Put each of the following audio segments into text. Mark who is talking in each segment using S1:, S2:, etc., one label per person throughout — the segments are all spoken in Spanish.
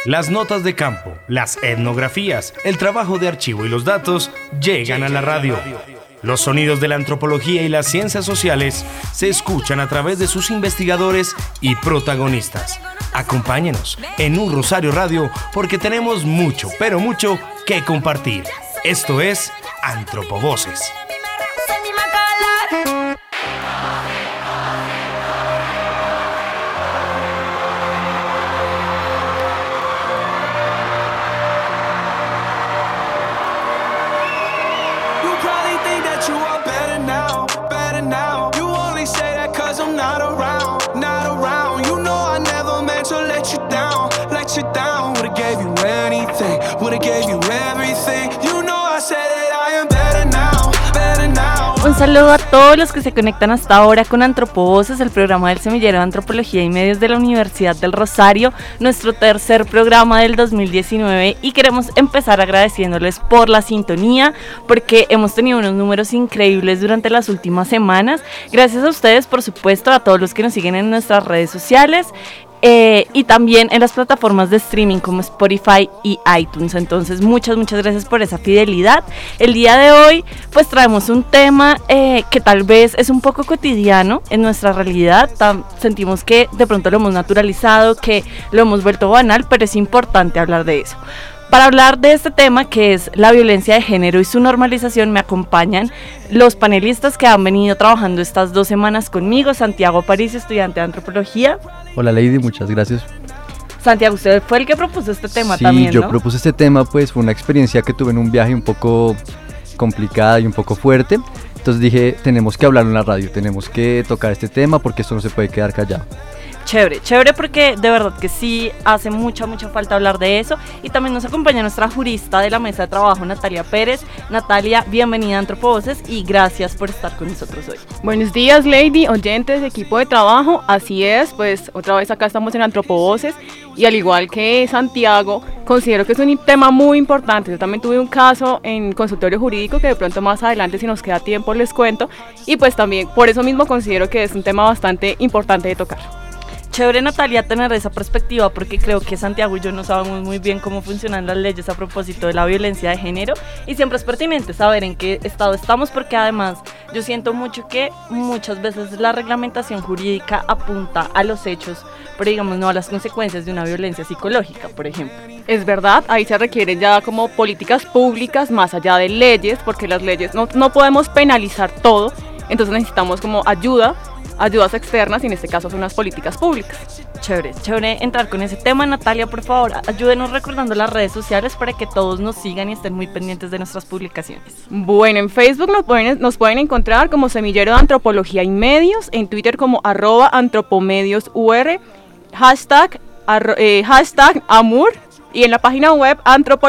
S1: Las notas de campo, las etnografías, el trabajo de archivo y los datos llegan a la radio. Los sonidos de la antropología y las ciencias sociales se escuchan a través de sus investigadores y protagonistas. Acompáñenos en Un Rosario Radio porque tenemos mucho, pero mucho que compartir. Esto es Antropovoces.
S2: Un saludo a todos los que se conectan hasta ahora con Antropovoces, el programa del Semillero de Antropología y Medios de la Universidad del Rosario, nuestro tercer programa del 2019, y queremos empezar agradeciéndoles por la sintonía, porque hemos tenido unos números increíbles durante las últimas semanas. Gracias a ustedes, por supuesto, a todos los que nos siguen en nuestras redes sociales. Y también en las plataformas de streaming como Spotify y iTunes. Entonces muchas gracias por esa fidelidad. El día de hoy pues traemos un tema que tal vez es un poco cotidiano en nuestra realidad. Sentimos que de pronto lo hemos naturalizado, que lo hemos vuelto banal, pero es importante hablar de eso. Para hablar de este tema, que es la violencia de género y su normalización, me acompañan los panelistas que han venido trabajando estas 2 semanas conmigo. Santiago Aparicio, estudiante de antropología.
S3: Hola Lady, muchas gracias.
S2: Santiago, usted fue el que propuso este tema también, ¿no?
S3: Sí, yo propuse este tema, pues fue una experiencia que tuve en un viaje un poco complicada y un poco fuerte. Entonces dije, tenemos que hablarlo en la radio, tenemos que tocar este tema porque esto no se puede quedar callado.
S2: Chévere porque de verdad que sí hace mucha falta hablar de eso. Y también nos acompaña nuestra jurista de la mesa de trabajo, Natalia Pérez. Natalia, bienvenida a Antropovoces y gracias por estar con nosotros hoy.
S4: Buenos días, Lady, oyentes, equipo de trabajo. Así es, pues otra vez acá estamos en Antropovoces y al igual que Santiago, considero que es un tema muy importante. Yo también tuve un caso en consultorio jurídico que de pronto más adelante, si nos queda tiempo, les cuento. Y pues también por eso mismo considero que es un tema bastante importante de tocar.
S2: Chévere, Natalia, tener esa perspectiva porque creo que Santiago y yo no sabemos muy bien cómo funcionan las leyes a propósito de la violencia de género y siempre es pertinente saber en qué estado estamos porque además yo siento mucho que muchas veces la reglamentación jurídica apunta a los hechos, pero digamos no a las consecuencias de una violencia psicológica, por ejemplo.
S4: Es verdad, ahí se requieren ya como políticas públicas más allá de leyes, porque las leyes no podemos penalizar todo, entonces necesitamos como ayudas externas y en este caso son las políticas públicas.
S2: Chévere entrar con ese tema. Natalia, por favor, ayúdenos recordando las redes sociales para que todos nos sigan y estén muy pendientes de nuestras publicaciones.
S4: Bueno, en Facebook nos pueden encontrar como Semillero de Antropología y Medios, en Twitter como @antropomediosur, hashtag #amur y en la página web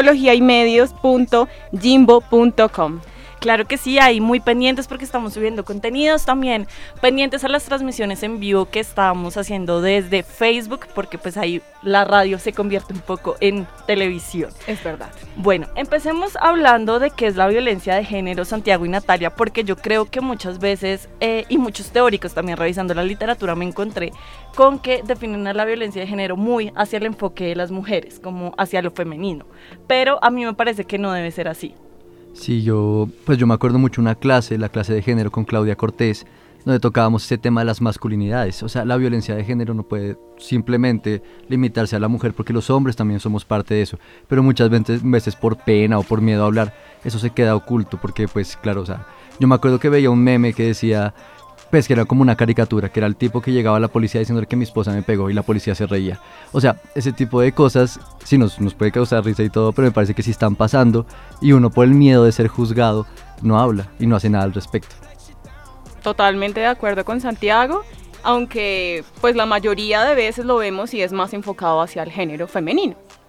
S4: antropologiaymedios.jimbo.com.
S2: Claro que sí, ahí muy pendientes porque estamos subiendo contenidos, también pendientes a las transmisiones en vivo que estamos haciendo desde Facebook, porque pues ahí la radio se convierte un poco en televisión.
S4: Es verdad.
S2: Bueno, empecemos hablando de qué es la violencia de género, Santiago y Natalia, porque yo creo que muchas veces, y muchos teóricos también revisando la literatura, me encontré con que definen a la violencia de género muy hacia el enfoque de las mujeres, como hacia lo femenino, pero a mí me parece que no debe ser así.
S3: Sí, yo me acuerdo mucho la clase de género con Claudia Cortés, donde tocábamos este tema de las masculinidades. O sea, la violencia de género no puede simplemente limitarse a la mujer, porque los hombres también somos parte de eso, pero muchas veces por pena o por miedo a hablar, eso se queda oculto, porque pues claro, o sea, yo me acuerdo que veía un meme que decía, pues que era como una caricatura, que era el tipo que llegaba a la policía diciendo que mi esposa me pegó y la policía se reía. O sea, ese tipo de cosas sí nos puede causar risa y todo, pero me parece que sí están pasando y uno por el miedo de ser juzgado no habla y no hace nada al respecto.
S4: Totalmente de acuerdo con Santiago, aunque pues la mayoría de veces lo vemos y es más enfocado hacia el género femenino.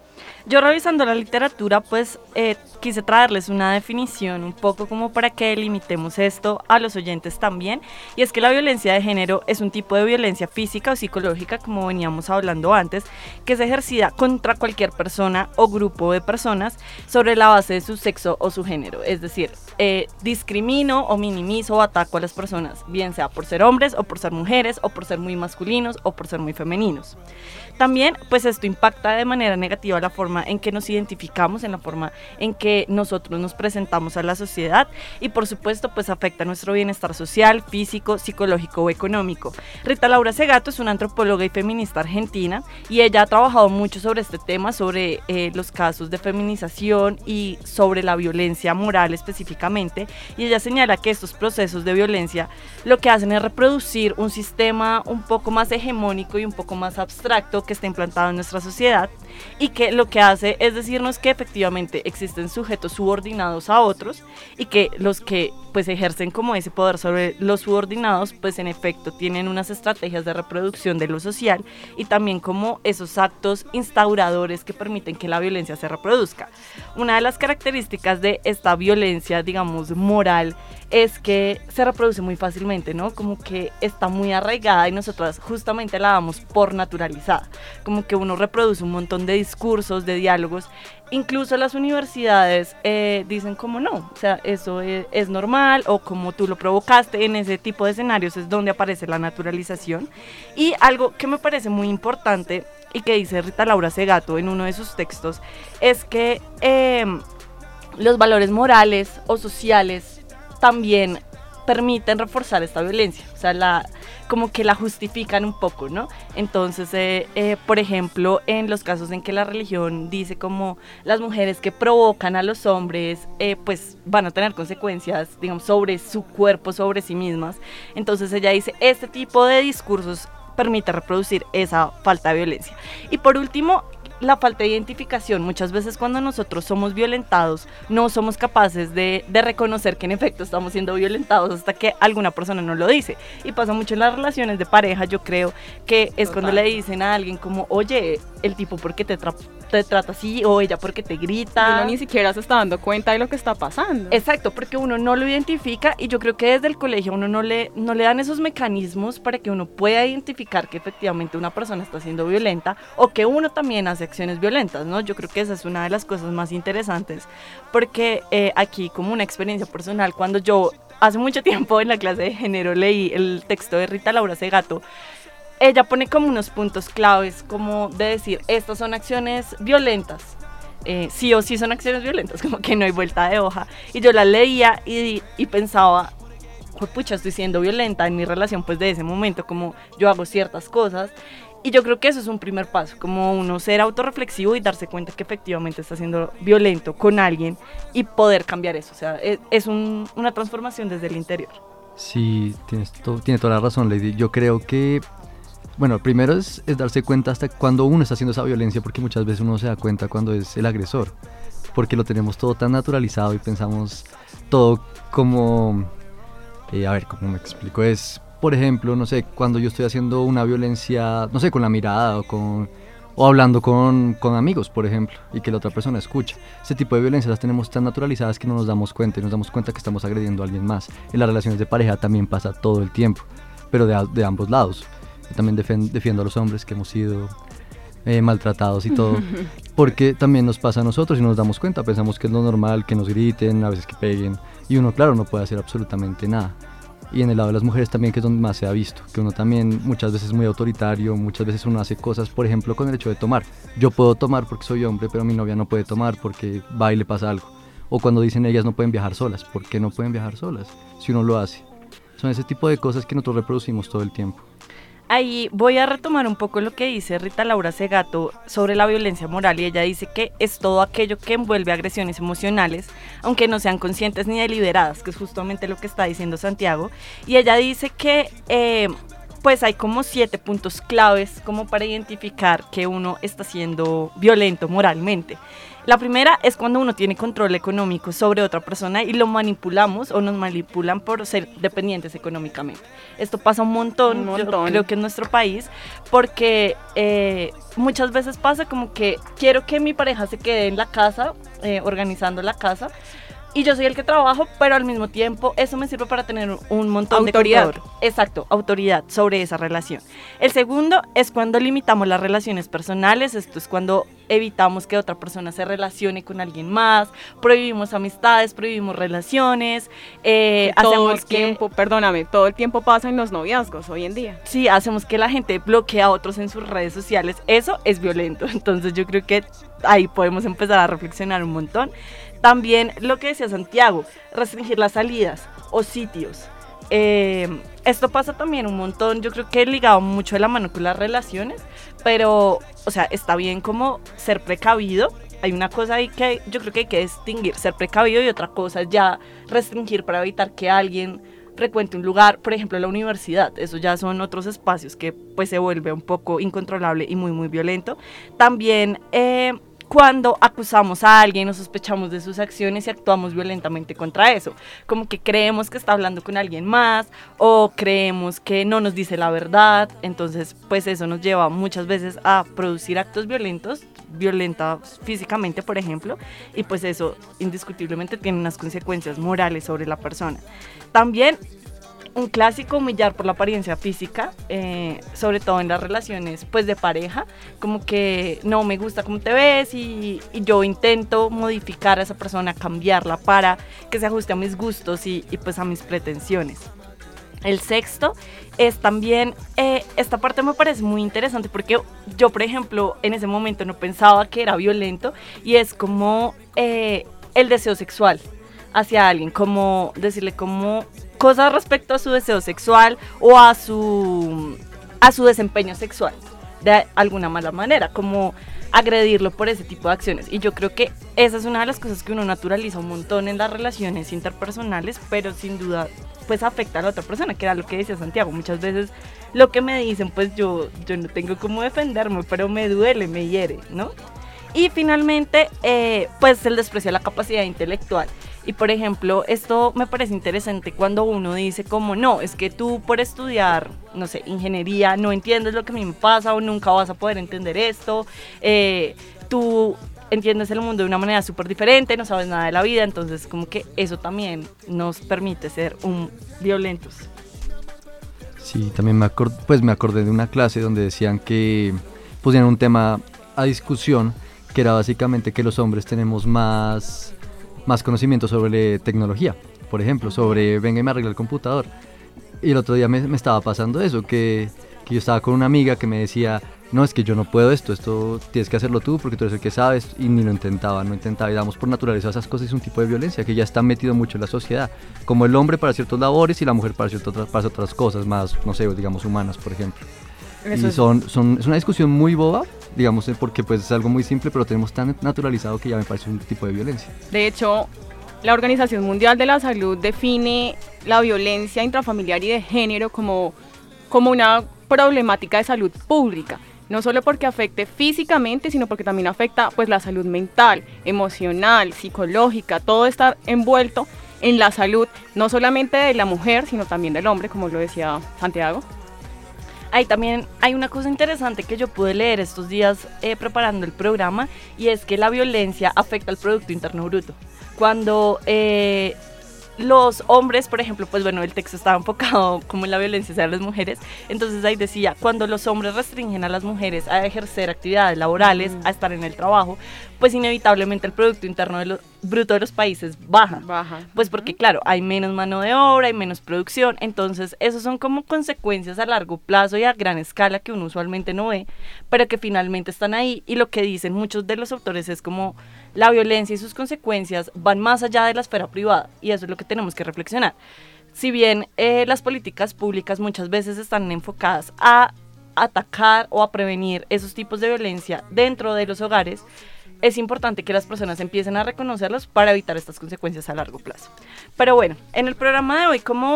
S2: Yo revisando la literatura, pues quise traerles una definición un poco como para que delimitemos esto a los oyentes también, y es que la violencia de género es un tipo de violencia física o psicológica, como veníamos hablando antes, que es ejercida contra cualquier persona o grupo de personas sobre la base de su sexo o su género, es decir, discrimino o minimizo o ataco a las personas, bien sea por ser hombres o por ser mujeres o por ser muy masculinos o por ser muy femeninos. También, pues esto impacta de manera negativa la forma en que nos identificamos, en la forma en que nosotros nos presentamos a la sociedad y por supuesto pues afecta nuestro bienestar social, físico, psicológico o económico. Rita Laura Segato es una antropóloga y feminista argentina y ella ha trabajado mucho sobre este tema, sobre los casos de feminización y sobre la violencia moral específicamente, y ella señala que estos procesos de violencia lo que hacen es reproducir un sistema un poco más hegemónico y un poco más abstracto que está implantado en nuestra sociedad, y que lo que hace es decirnos que efectivamente existen sujetos subordinados a otros y que los que pues ejercen como ese poder sobre los subordinados pues en efecto tienen unas estrategias de reproducción de lo social y también como esos actos instauradores que permiten que la violencia se reproduzca. Una de las características de esta violencia, digamos, moral, es que se reproduce muy fácilmente, ¿no? Como que está muy arraigada y nosotras justamente la damos por naturalizada. Como que uno reproduce un montón de discursos, de diálogos. Incluso las universidades dicen como no, o sea, eso es normal, o como tú lo provocaste. En ese tipo de escenarios es donde aparece la naturalización. Y algo que me parece muy importante y que dice Rita Laura Segato en uno de sus textos es que los valores morales o sociales también permiten reforzar esta violencia, o sea, como que la justifican un poco, ¿no? Entonces, por ejemplo, en los casos en que la religión dice como las mujeres que provocan a los hombres, pues van a tener consecuencias, digamos, sobre su cuerpo, sobre sí mismas. Entonces ella dice, este tipo de discursos permite reproducir esa falta de violencia. Y por último, la falta de identificación. Muchas veces cuando nosotros somos violentados no somos capaces de reconocer que en efecto estamos siendo violentados hasta que alguna persona nos lo dice, y pasa mucho en las relaciones de pareja. Yo creo que es cuando le dicen a alguien como, oye, el tipo ¿por qué te trata así? O ella ¿por qué te grita?
S4: Uno ni siquiera se está dando cuenta de lo que está pasando.
S2: Exacto, porque uno no lo identifica, y yo creo que desde el colegio uno no le dan esos mecanismos para que uno pueda identificar que efectivamente una persona está siendo violenta o que uno también hace acciones violentas, ¿no? Yo creo que esa es una de las cosas más interesantes, porque aquí como una experiencia personal, cuando yo hace mucho tiempo en la clase de género leí el texto de Rita Laura Segato, ella pone como unos puntos claves como de decir, estas son acciones violentas, sí o sí son acciones violentas, como que no hay vuelta de hoja, y yo la leía y pensaba, pucha, estoy siendo violenta en mi relación pues de ese momento, como yo hago ciertas cosas. Y yo creo que eso es un primer paso, como uno ser autorreflexivo y darse cuenta que efectivamente está siendo violento con alguien y poder cambiar eso. O sea, es una transformación desde el interior.
S3: Sí, tiene toda la razón, Lady. Yo creo que, bueno, primero es darse cuenta hasta cuando uno está haciendo esa violencia, porque muchas veces uno se da cuenta cuando es el agresor, porque lo tenemos todo tan naturalizado y pensamos todo como, a ver, ¿cómo me explico? Por ejemplo, no sé, cuando yo estoy haciendo una violencia, no sé, con la mirada o hablando con amigos, por ejemplo, y que la otra persona escucha. Ese tipo de violencias las tenemos tan naturalizadas que no nos damos cuenta, y nos damos cuenta que estamos agrediendo a alguien más. En las relaciones de pareja también pasa todo el tiempo, pero de ambos lados. Yo también defiendo a los hombres que hemos sido maltratados y todo, porque también nos pasa a nosotros y no nos damos cuenta. Pensamos que es lo normal, que nos griten, a veces que peguen, y uno, claro, no puede hacer absolutamente nada. Y en el lado de las mujeres también, que es donde más se ha visto, que uno también muchas veces es muy autoritario, muchas veces uno hace cosas, por ejemplo, con el hecho de tomar. Yo puedo tomar porque soy hombre, pero mi novia no puede tomar porque va y le pasa algo. O cuando dicen ellas no pueden viajar solas, ¿por qué no pueden viajar solas si uno lo hace? Son ese tipo de cosas que nosotros reproducimos todo el tiempo.
S2: Ahí voy a retomar un poco lo que dice Rita Laura Segato sobre la violencia moral, y ella dice que es todo aquello que envuelve agresiones emocionales, aunque no sean conscientes ni deliberadas, que es justamente lo que está diciendo Santiago. Y ella dice que pues hay como 7 puntos claves como para identificar que uno está siendo violento moralmente. La primera es cuando uno tiene control económico sobre otra persona y lo manipulamos o nos manipulan por ser dependientes económicamente. Esto pasa un montón. Yo creo que en nuestro país, porque muchas veces pasa como que quiero que mi pareja se quede en la casa, organizando la casa, y yo soy el que trabajo, pero al mismo tiempo eso me sirve para tener un montón de control. Exacto, autoridad sobre esa relación. El segundo es cuando limitamos las relaciones personales. Esto es cuando evitamos que otra persona se relacione con alguien más, prohibimos amistades, prohibimos relaciones,
S4: todo el tiempo pasa en los noviazgos hoy en día.
S2: Sí, hacemos que la gente bloquee a otros en sus redes sociales. Eso es violento. Entonces yo creo que ahí podemos empezar a reflexionar un montón. También lo que decía Santiago, restringir las salidas o sitios. Esto pasa también un montón, yo creo que ligado mucho de la mano con las relaciones, pero, o sea, está bien como ser precavido. Hay una cosa ahí que yo creo que hay que distinguir, ser precavido, y otra cosa ya restringir para evitar que alguien frecuente un lugar, por ejemplo la universidad. Eso ya son otros espacios que pues se vuelve un poco incontrolable y muy muy violento. También cuando acusamos a alguien o sospechamos de sus acciones y actuamos violentamente contra eso, como que creemos que está hablando con alguien más o creemos que no nos dice la verdad. Entonces pues eso nos lleva muchas veces a producir actos violentos físicamente, por ejemplo, y pues eso indiscutiblemente tiene unas consecuencias morales sobre la persona. También un clásico, humillar por la apariencia física, sobre todo en las relaciones pues de pareja, como que no me gusta cómo te ves y yo intento modificar a esa persona, cambiarla para que se ajuste a mis gustos y pues a mis pretensiones. El sexto es también, esta parte me parece muy interesante porque yo, por ejemplo, en ese momento no pensaba que era violento, y es como el deseo sexual hacia alguien, como decirle como cosas respecto a su deseo sexual o a su desempeño sexual de alguna mala manera, como agredirlo por ese tipo de acciones. Y yo creo que esa es una de las cosas que uno naturaliza un montón en las relaciones interpersonales, pero sin duda pues afecta a la otra persona, que era lo que decía Santiago. Muchas veces lo que me dicen pues yo no tengo cómo defenderme, pero me duele, me hiere, ¿no? Y finalmente pues el desprecio a la capacidad intelectual. Y por ejemplo, esto me parece interesante cuando uno dice como no, es que tú por estudiar, no sé, ingeniería, no entiendes lo que a mí me pasa o nunca vas a poder entender esto, tú entiendes el mundo de una manera súper diferente, no sabes nada de la vida. Entonces como que eso también nos permite ser violentos.
S3: Sí, también me acordé de una clase donde decían que pusieron un tema a discusión, que era básicamente que los hombres tenemos más conocimiento sobre tecnología, por ejemplo, sobre venga y me arregla el computador. Y el otro día me estaba pasando eso, que yo estaba con una amiga que me decía, no, es que yo no puedo esto tienes que hacerlo tú porque tú eres el que sabes, y ni lo intentaba, y damos por naturaleza esas cosas. Es un tipo de violencia que ya está metido mucho en la sociedad, como el hombre para ciertas labores y la mujer para otras cosas más, no sé, digamos humanas, por ejemplo. Es una discusión muy boba, digamos, porque pues es algo muy simple, pero tenemos tan naturalizado que ya me parece un tipo de violencia.
S4: De hecho, la Organización Mundial de la Salud define la violencia intrafamiliar y de género como una problemática de salud pública, no solo porque afecte físicamente, sino porque también afecta pues la salud mental, emocional, psicológica. Todo está envuelto en la salud, no solamente de la mujer, sino también del hombre, como lo decía Santiago.
S2: Ahí también hay una cosa interesante que yo pude leer estos días preparando el programa, y es que la violencia afecta al Producto Interno Bruto. Cuando los hombres, por ejemplo, pues bueno, el texto estaba enfocado como en la violencia hacia las mujeres, entonces ahí decía, cuando los hombres restringen a las mujeres a ejercer actividades laborales, a estar en el trabajo, pues inevitablemente el Producto Interno Bruto de los países baja. Pues porque claro, hay menos mano de obra, hay menos producción. Entonces esos son como consecuencias a largo plazo y a gran escala que uno usualmente no ve, pero que finalmente están ahí. Y lo que dicen muchos de los autores es como la violencia y sus consecuencias van más allá de la esfera privada, y eso es lo que tenemos que reflexionar. Si bien las políticas públicas muchas veces están enfocadas a atacar o a prevenir esos tipos de violencia dentro de los hogares, es importante que las personas empiecen a reconocerlos para evitar estas consecuencias a largo plazo. Pero bueno, en el programa de hoy, como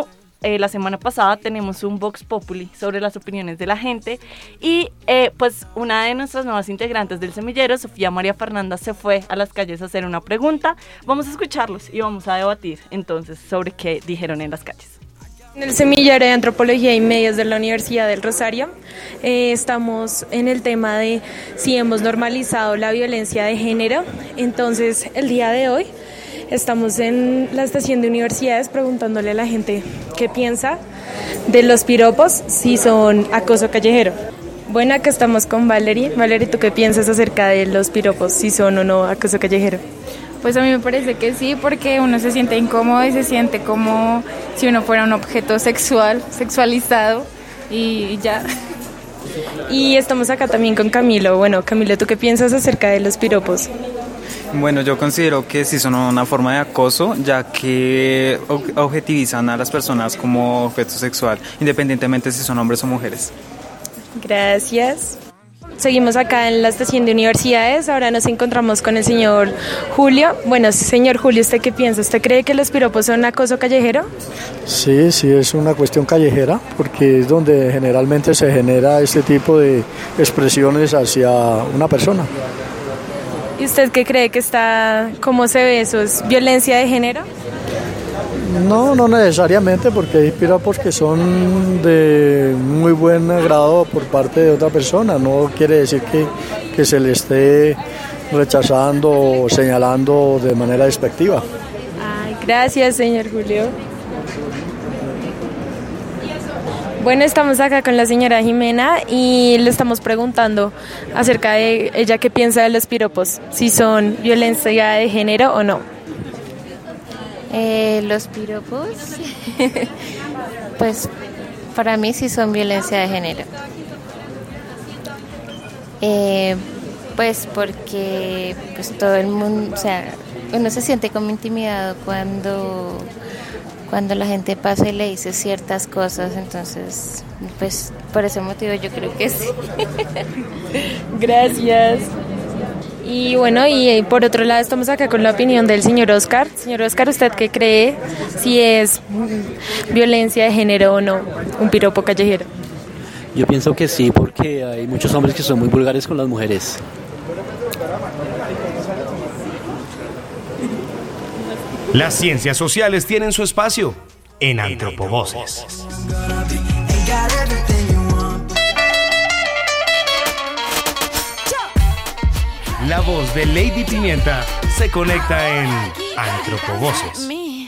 S2: la semana pasada tenemos un Vox Populi sobre las opiniones de la gente y pues una de nuestras nuevas integrantes del semillero, Sofía María Fernanda, se fue a las calles a hacer una pregunta. Vamos a escucharlos y vamos a debatir entonces sobre qué dijeron en las calles.
S5: En el semillero de Antropología y Medios de la Universidad del Rosario estamos en el tema de si hemos normalizado la violencia de género. Entonces, el día de hoy estamos en la estación de universidades preguntándole a la gente qué piensa de los piropos, si son acoso callejero. Bueno, acá estamos con Valerie. Valerie, ¿tú qué piensas acerca de los piropos, si son o no acoso callejero?
S6: Pues a mí me parece que sí, porque uno se siente incómodo y se siente como si uno fuera un objeto sexualizado y ya.
S5: Y estamos acá también con Camilo. Bueno, Camilo, ¿tú qué piensas acerca de los piropos?
S7: Bueno, yo considero que sí son una forma de acoso, ya que objetivizan a las personas como objeto sexual, independientemente si son hombres o mujeres.
S5: Gracias. Seguimos acá en la estación de universidades, ahora nos encontramos con el señor Julio. Bueno, señor Julio, ¿usted qué piensa? ¿Usted cree que los piropos son acoso callejero?
S8: Sí, es una cuestión callejera, porque es donde generalmente se genera este tipo de expresiones hacia una persona.
S5: ¿Y usted qué cree que cómo se ve eso? ¿Es violencia de género?
S8: No necesariamente, porque hay piropos que son de muy buen agrado por parte de otra persona. No quiere decir que se le esté rechazando o señalando de manera despectiva.
S5: Ay, gracias, señor Julio. Bueno, estamos acá con la señora Jimena y le estamos preguntando acerca de ella qué piensa de los piropos, si son violencia de género o no.
S9: Los piropos, pues para mí sí son violencia de género. Pues porque pues todo el mundo, o sea, uno se siente como intimidado cuando la gente pasa y le dice ciertas cosas, entonces pues por ese motivo yo creo que sí.
S5: Gracias. Y bueno, y por otro lado estamos acá con la opinión del señor Oscar. Señor Oscar, ¿usted qué cree si es violencia de género o no un piropo callejero?
S10: Yo pienso que sí, porque hay muchos hombres que son muy vulgares con las mujeres.
S1: Las ciencias sociales tienen su espacio en Antropovoces. La voz de Lady Pimienta se conecta en Antropovoces.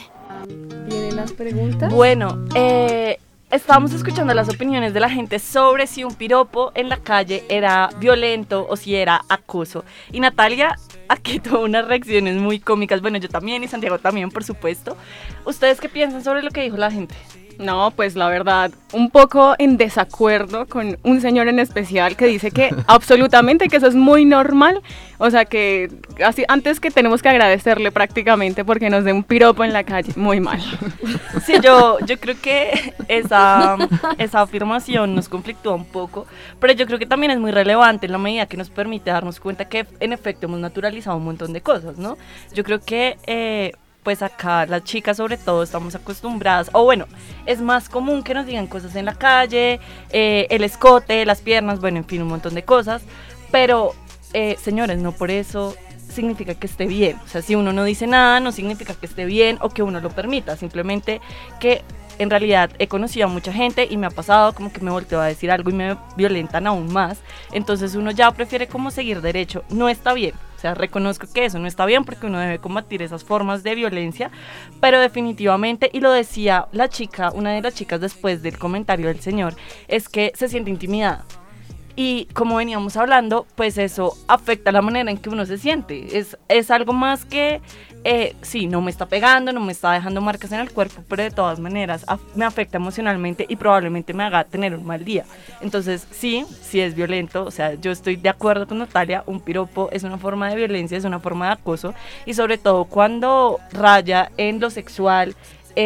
S4: ¿Vienen las preguntas?
S2: Bueno, estábamos escuchando las opiniones de la gente sobre si un piropo en la calle era violento o si era acoso. Y Natalia aquí tuvo unas reacciones muy cómicas. Bueno, yo también y Santiago también, por supuesto. ¿Ustedes qué piensan sobre lo que dijo la gente?
S4: No, pues la verdad, un poco en desacuerdo con un señor en especial que dice que absolutamente que eso es muy normal, o sea que así, antes que tenemos que agradecerle prácticamente porque nos dé un piropo en la calle, muy mal.
S2: Sí, yo creo que esa afirmación nos conflictúa un poco, pero yo creo que también es muy relevante en la medida que nos permite darnos cuenta que en efecto hemos naturalizado un montón de cosas, ¿no? Yo creo que pues acá las chicas sobre todo estamos acostumbradas, o bueno, es más común que nos digan cosas en la calle, el escote, las piernas, bueno, en fin, un montón de cosas, pero señores, no por eso significa que esté bien, o sea, si uno no dice nada, no significa que esté bien o que uno lo permita, simplemente que en realidad he conocido a mucha gente y me ha pasado como que me volteo a decir algo y me violentan aún más, entonces uno ya prefiere como seguir derecho, no está bien. O sea, reconozco que eso no está bien porque uno debe combatir esas formas de violencia, pero definitivamente, y lo decía la chica, una de las chicas después del comentario del señor, es que se siente intimidada. Y como veníamos hablando, pues eso afecta la manera en que uno se siente. Es algo más que, sí, no me está pegando, no me está dejando marcas en el cuerpo, pero de todas maneras me afecta emocionalmente y probablemente me haga tener un mal día. Entonces, sí es violento. O sea, yo estoy de acuerdo con Natalia, un piropo es una forma de violencia, es una forma de acoso. Y sobre todo cuando raya en lo sexual,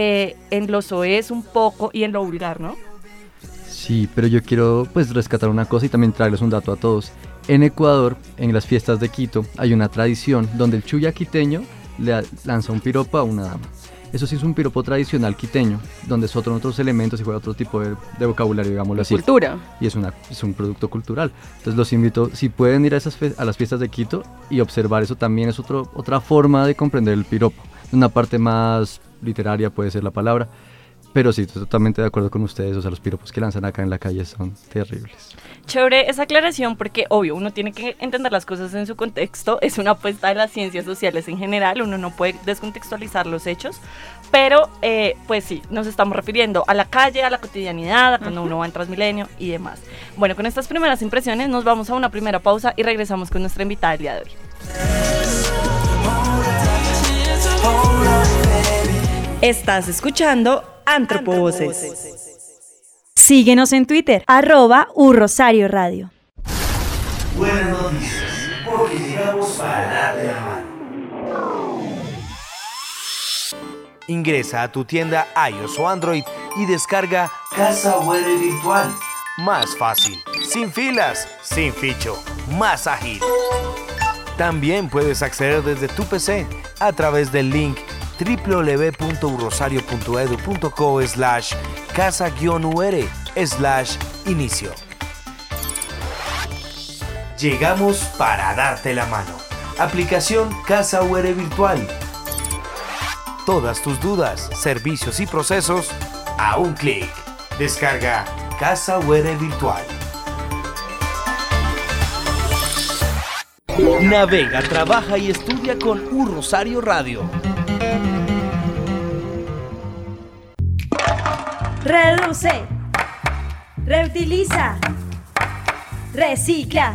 S2: en lo soez un poco y en lo vulgar, ¿no?
S3: Sí, pero yo quiero pues rescatar una cosa y también traerles un dato a todos. En Ecuador, en las fiestas de Quito, hay una tradición donde el chuya quiteño le lanza un piropo a una dama. Eso sí es un piropo tradicional quiteño, donde son otros elementos y juega otro tipo de vocabulario, digámoslo así.
S4: Cultura.
S3: Y es un producto cultural. Entonces los invito, si pueden ir a las fiestas de Quito y observar eso, también es otra forma de comprender el piropo. Una parte más literaria puede ser la palabra, pero sí, estoy totalmente de acuerdo con ustedes, o sea, los piropos que lanzan acá en la calle son terribles.
S2: Chévere esa aclaración porque, obvio, uno tiene que entender las cosas en su contexto, es una apuesta de las ciencias sociales en general, uno no puede descontextualizar los hechos, pero pues sí, nos estamos refiriendo a la calle, a la cotidianidad, a cuando uno va en Transmilenio y demás. Bueno, con estas primeras impresiones nos vamos a una primera pausa y regresamos con nuestra invitada del día de hoy.
S11: Estás escuchando Antropovoces.
S12: Síguenos en Twitter, @urrosario radio.
S1: Buenas noticias, porque llegamos para darle la mano. Ingresa a tu tienda iOS o Android y descarga Casa Huere Virtual. Más fácil, sin filas, sin ficho, más ágil. También puedes acceder desde tu PC a través del link www.urrosario.edu.co/casa-ur/inicio. Llegamos para darte la mano. Aplicación Casa UR Virtual. Todas tus dudas, servicios y procesos a un clic. Descarga Casa UR Virtual. Navega, trabaja y estudia con Rosario Radio.
S12: Reduce, reutiliza, recicla.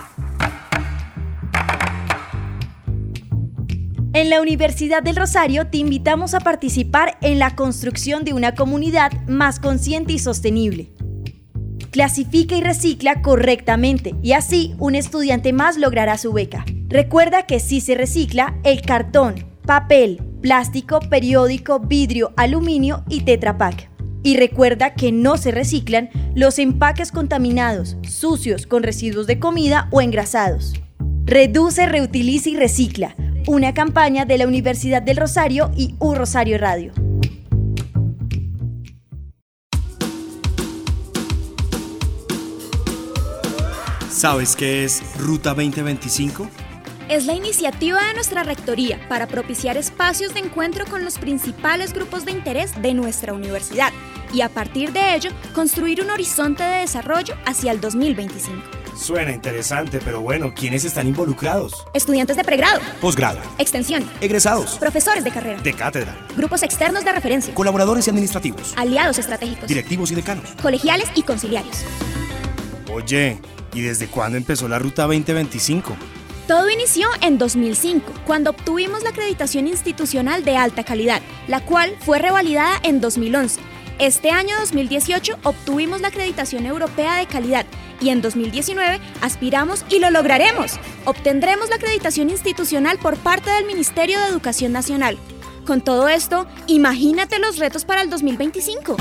S12: En la Universidad del Rosario te invitamos a participar en la construcción de una comunidad más consciente y sostenible. Clasifica y recicla correctamente y así un estudiante más logrará su beca. Recuerda que si se recicla el cartón, papel, plástico, periódico, vidrio, aluminio y Tetra Pak. Y recuerda que no se reciclan los empaques contaminados, sucios, con residuos de comida o engrasados. Reduce, reutiliza y recicla. Una campaña de la Universidad del Rosario y Rosario Radio.
S1: ¿Sabes qué es Ruta 2025?
S13: Es la iniciativa de nuestra rectoría para propiciar espacios de encuentro con los principales grupos de interés de nuestra universidad y a partir de ello construir un horizonte de desarrollo hacia el 2025.
S1: Suena interesante, pero bueno, ¿quiénes están involucrados?
S13: Estudiantes de pregrado,
S1: posgrado,
S13: extensión,
S1: egresados,
S13: profesores de carrera,
S1: de cátedra,
S13: grupos externos de referencia,
S1: colaboradores y administrativos,
S13: aliados estratégicos,
S1: directivos y decanos,
S13: colegiales y conciliarios.
S1: Oye, ¿y desde cuándo empezó la Ruta 2025?
S13: Todo inició en 2005, cuando obtuvimos la acreditación institucional de alta calidad, la cual fue revalidada en 2011. Este año 2018 obtuvimos la acreditación europea de calidad y en 2019 aspiramos y lo lograremos. Obtendremos la acreditación institucional por parte del Ministerio de Educación Nacional. Con todo esto, imagínate los retos para el 2025.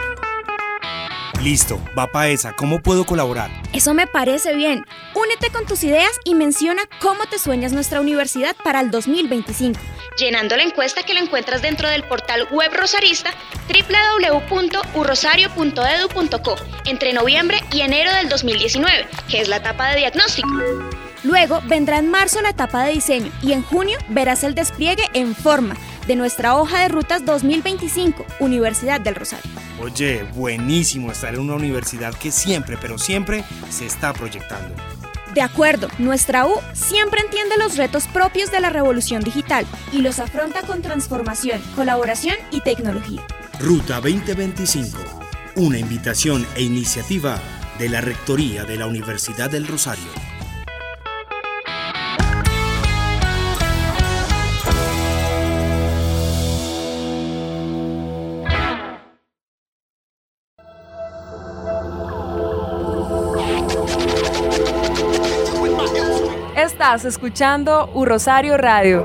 S1: Listo, va pa' esa. ¿Cómo puedo colaborar?
S13: Eso me parece bien. Únete con tus ideas y menciona cómo te sueñas nuestra universidad para el 2025. Llenando la encuesta que la encuentras dentro del portal web rosarista www.urrosario.edu.co entre noviembre y enero del 2019, que es la etapa de diagnóstico. Luego vendrá en marzo la etapa de diseño y en junio verás el despliegue en forma de nuestra hoja de rutas 2025, Universidad del Rosario.
S1: Oye, buenísimo estar en una universidad que siempre, pero siempre se está proyectando.
S13: De acuerdo, nuestra U siempre entiende los retos propios de la revolución digital y los afronta con transformación, colaboración y tecnología.
S1: Ruta 2025, una invitación e iniciativa de la Rectoría de la Universidad del Rosario.
S11: Estás escuchando Rosario Radio.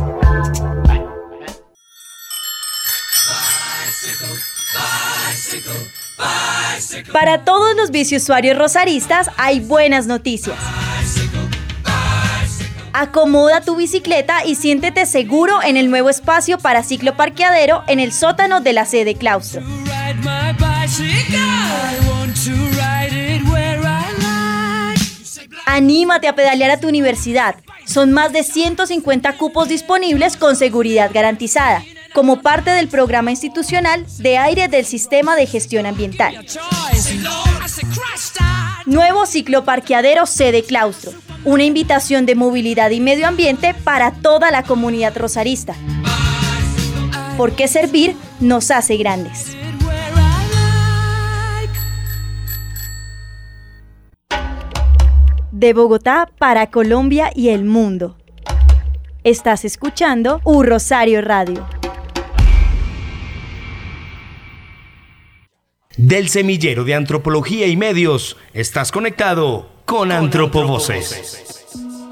S12: Para todos los biciusuarios rosaristas hay buenas noticias. Acomoda tu bicicleta y siéntete seguro en el nuevo espacio para cicloparqueadero en el sótano de la sede claustro. Anímate a pedalear a tu universidad. Son más de 150 cupos disponibles con seguridad garantizada, como parte del programa institucional de aire del Sistema de Gestión Ambiental. Nuevo cicloparqueadero sede claustro. Una invitación de movilidad y medio ambiente para toda la comunidad rosarista. Porque servir nos hace grandes. De Bogotá para Colombia y el mundo. Estás escuchando Rosario Radio.
S1: Del semillero de antropología y medios, estás conectado con Antropovoces.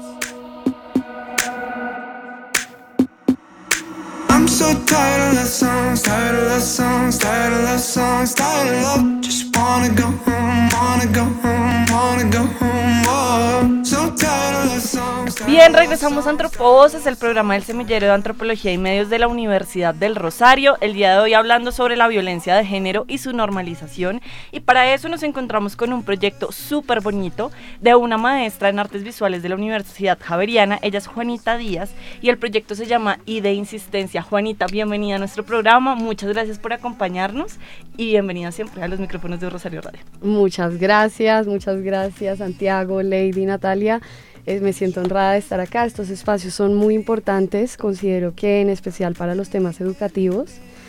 S14: I'm so tired of the songs, tired of the songs, tired of the songs, tired of love. Just wanna go home, wanna go home, wanna go home. Oh, so tired of the songs.
S2: Bien, regresamos a Antropovoces, el programa del semillero de antropología y medios de la Universidad del Rosario. El día de hoy hablando sobre la violencia de género y su normalización. Y para eso nos encontramos con un proyecto súper bonito de una maestra en artes visuales de la Universidad Javeriana. Ella es Juanita Díaz y el proyecto se llama I de Insistencia. Juanita, bienvenida a nuestro programa. Muchas gracias por acompañarnos y bienvenida siempre a los micrófonos de Rosario Radio.
S15: Muchas gracias Santiago, Lady, Natalia. Me siento honrada de estar acá. Estos espacios son muy importantes, considero que en especial para los temas educativos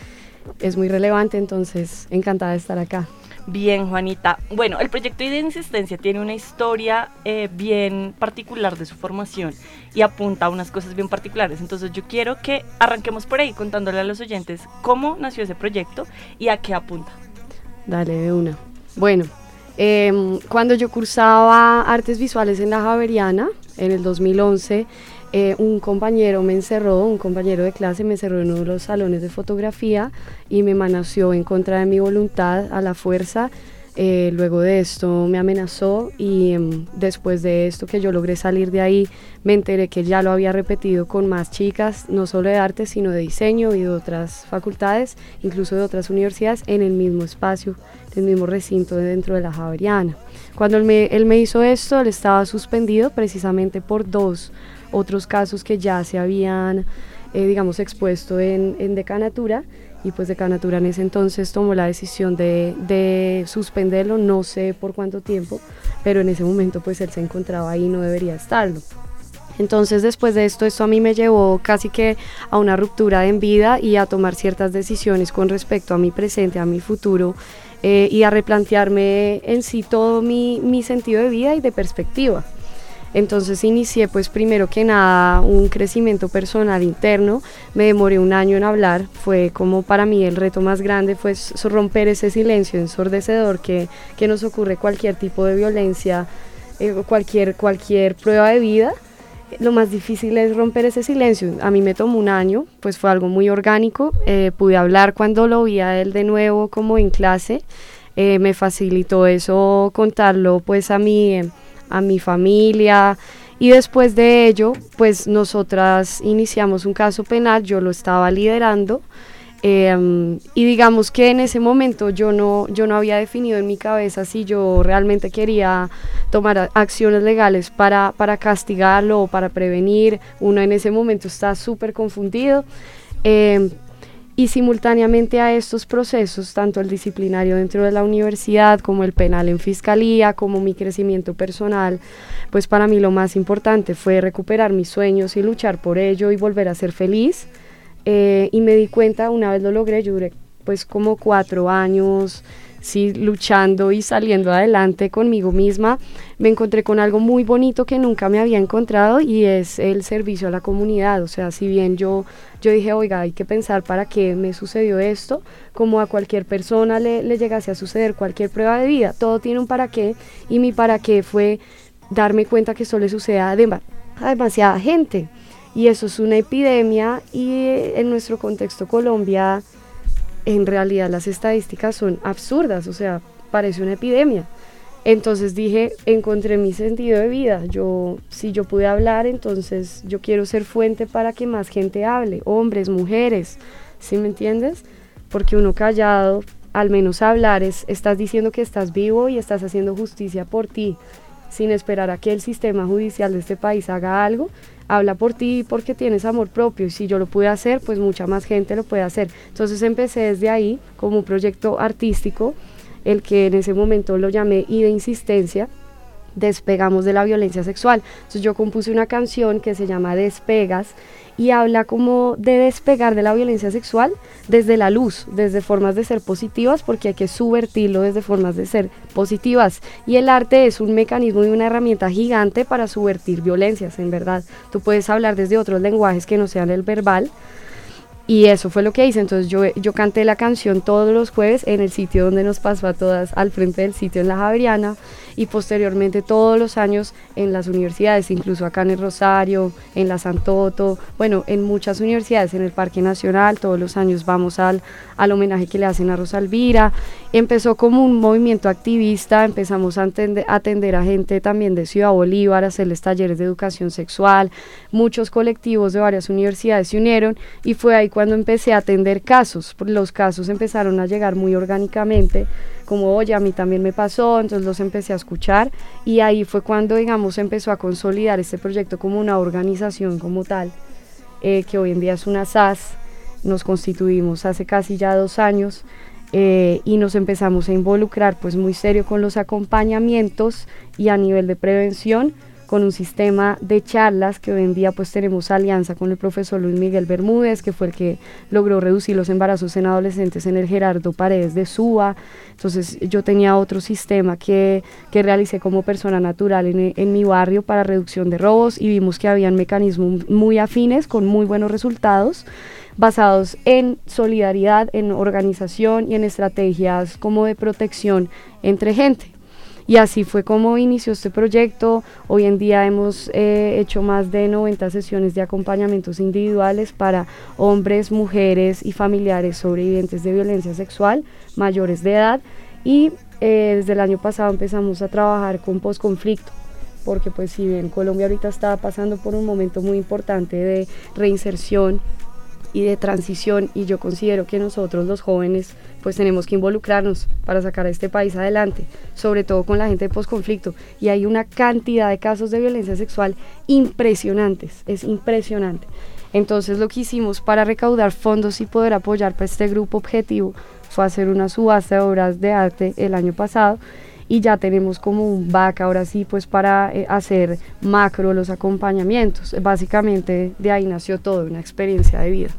S15: es muy relevante, entonces encantada de estar acá.
S2: Bien, Juanita. Bueno, el proyecto I de Insistencia tiene una historia bien particular de su formación y apunta a unas cosas bien particulares. Entonces yo quiero que arranquemos por ahí contándole a los oyentes cómo nació ese proyecto y a qué apunta.
S15: Dale, de una. Bueno, cuando yo cursaba artes visuales en la Javeriana, en el 2011, un compañero de clase me encerró en uno de los salones de fotografía y me manoseó en contra de mi voluntad, a la fuerza. Luego de esto me amenazó y después de esto que yo logré salir de ahí, me enteré que ya lo había repetido con más chicas, no solo de arte, sino de diseño y de otras facultades, incluso de otras universidades, en el mismo espacio, en el mismo recinto dentro de la Javeriana. Cuando él me hizo esto, él estaba suspendido precisamente por 2 otros casos que ya se habían, expuesto en decanatura, y pues decanatura en ese entonces tomó la decisión de suspenderlo, no sé por cuánto tiempo, pero en ese momento pues él se encontraba ahí y no debería estarlo. Entonces después de esto a mí me llevó casi que a una ruptura en vida y a tomar ciertas decisiones con respecto a mi presente, a mi futuro, y a replantearme en sí todo mi sentido de vida y de perspectiva. Entonces inicié pues primero que nada un crecimiento personal interno, me demoré 1 año en hablar, fue como para mí el reto más grande, fue romper ese silencio ensordecedor que nos ocurre cualquier tipo de violencia, cualquier prueba de vida. Lo más difícil es romper ese silencio. A mí me tomó 1 año, pues fue algo muy orgánico, pude hablar cuando lo vi a él de nuevo como en clase, me facilitó eso contarlo pues a mi familia, y después de ello pues nosotras iniciamos un caso penal, yo lo estaba liderando, y digamos que en ese momento yo no había definido en mi cabeza si yo realmente quería tomar acciones legales para castigarlo o para prevenir. Uno en ese momento está súper confundido, y simultáneamente a estos procesos, tanto el disciplinario dentro de la universidad como el penal en fiscalía, como mi crecimiento personal, pues para mí lo más importante fue recuperar mis sueños y luchar por ello y volver a ser feliz. Y me di cuenta, una vez lo logré, yo duré pues como 4 años sí, luchando y saliendo adelante conmigo misma. Me encontré con algo muy bonito que nunca me había encontrado, y es el servicio a la comunidad. O sea, si bien yo dije, oiga, hay que pensar para qué me sucedió esto, como a cualquier persona le llegase a suceder cualquier prueba de vida, todo tiene un para qué, y mi para qué fue darme cuenta que eso le sucede a demasiada gente, y eso es una epidemia, y en nuestro contexto Colombia en realidad las estadísticas son absurdas, o sea, parece una epidemia. Entonces dije, encontré mi sentido de vida. Si yo pude hablar, entonces yo quiero ser fuente para que más gente hable, hombres, mujeres, ¿sí me entiendes? Porque uno callado, al menos hablar, estás diciendo que estás vivo y estás haciendo justicia por ti, sin esperar a que el sistema judicial de este país haga algo. Habla por ti porque tienes amor propio, y si yo lo pude hacer, pues mucha más gente lo puede hacer. Entonces empecé desde ahí como un proyecto artístico, el que en ese momento lo llamé Y de Insistencia, despegamos de la violencia sexual. Entonces yo compuse una canción que se llama Despegas y habla como de despegar de la violencia sexual desde la luz, desde formas de ser positivas, porque hay que subvertirlo desde formas de ser positivas, y el arte es un mecanismo y una herramienta gigante para subvertir violencias. En verdad, tú puedes hablar desde otros lenguajes que no sean el verbal, y eso fue lo que hice. Entonces yo canté la canción todos los jueves en el sitio donde nos pasó a todas, al frente del sitio en la Javeriana, y posteriormente todos los años en las universidades, incluso acá en el Rosario, en la Santoto, bueno, en muchas universidades, en el Parque Nacional, todos los años vamos al homenaje que le hacen a Rosa Elvira. Empezó como un movimiento activista, empezamos a atender a gente también de Ciudad Bolívar, a hacerles talleres de educación sexual, muchos colectivos de varias universidades se unieron, y fue ahí cuando empecé a atender casos. Los casos empezaron a llegar muy orgánicamente, como oye, a mí también me pasó, entonces los empecé a escuchar, y ahí fue cuando, digamos, empezó a consolidar este proyecto como una organización como tal, que hoy en día es una SAS. Nos constituimos hace casi ya 2 años, y nos empezamos a involucrar pues muy serio con los acompañamientos y a nivel de prevención, con un sistema de charlas que hoy en día pues tenemos alianza con el profesor Luis Miguel Bermúdez, que fue el que logró reducir los embarazos en adolescentes en el Gerardo Paredes de Suba. Entonces yo tenía otro sistema que realicé como persona natural en mi barrio para reducción de robos, y vimos que habían mecanismos muy afines con muy buenos resultados, basados en solidaridad, en organización y en estrategias como de protección entre gente. Y así fue como inició este proyecto. Hoy en día hemos hecho más de 90 sesiones de acompañamientos individuales para hombres, mujeres y familiares sobrevivientes de violencia sexual, mayores de edad, y desde el año pasado empezamos a trabajar con posconflicto, porque pues si bien Colombia ahorita está pasando por un momento muy importante de reinserción y de transición, y yo considero que nosotros los jóvenes pues tenemos que involucrarnos para sacar a este país adelante, sobre todo con la gente de posconflicto, y hay una cantidad de casos de violencia sexual impresionantes, es impresionante. Entonces lo que hicimos para recaudar fondos y poder apoyar para este grupo objetivo fue hacer una subasta de obras de arte el año pasado, y ya tenemos como un back ahora sí pues para hacer macro los acompañamientos. Básicamente de ahí nació todo, una experiencia de vida.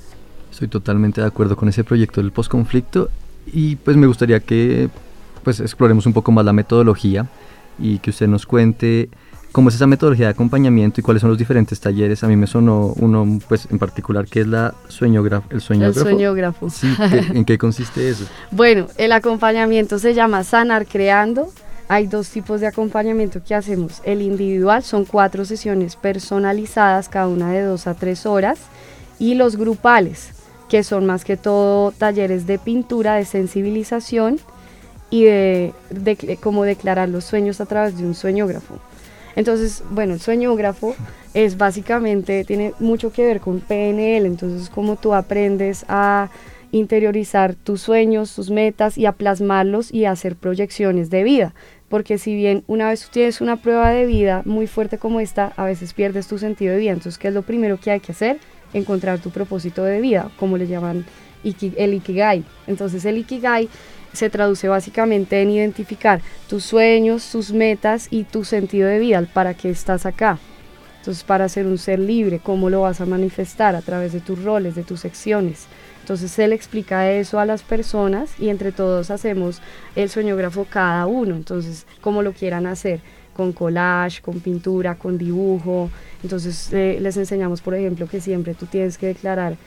S3: Estoy totalmente de acuerdo con ese proyecto del posconflicto, y pues me gustaría que pues exploremos un poco más la metodología y que usted nos cuente cómo es esa metodología de acompañamiento y cuáles son los diferentes talleres. A mí me sonó uno pues en particular que es el sueñógrafo.
S15: El sueñógrafo.
S3: Sí, ¿en qué consiste eso?
S15: Bueno, el acompañamiento se llama Sanar Creando. Hay 2 tipos de acompañamiento que hacemos. El individual son 4 sesiones personalizadas, cada una de 2 a 3 horas, y los grupales, que son más que todo talleres de pintura, de sensibilización y de cómo declarar los sueños a través de un sueñógrafo. Entonces, bueno, el sueñógrafo es básicamente, tiene mucho que ver con PNL, entonces como tú aprendes a interiorizar tus sueños, tus metas, y a plasmarlos y a hacer proyecciones de vida, porque si bien una vez tú tienes una prueba de vida muy fuerte como esta, a veces pierdes tu sentido de vida. Entonces, ¿qué es lo primero que hay que hacer? Encontrar tu propósito de vida, como le llaman el Ikigai. Entonces el Ikigai se traduce básicamente en identificar tus sueños, tus metas y tu sentido de vida, para qué estás acá. Entonces, para ser un ser libre, ¿cómo lo vas a manifestar? A través de tus roles, de tus secciones. Entonces él explica eso a las personas, y entre todos hacemos el sueñógrafo cada uno, entonces como lo quieran hacer, con collage, con pintura, con dibujo. Entonces les enseñamos, por ejemplo, que siempre tú tienes que declarar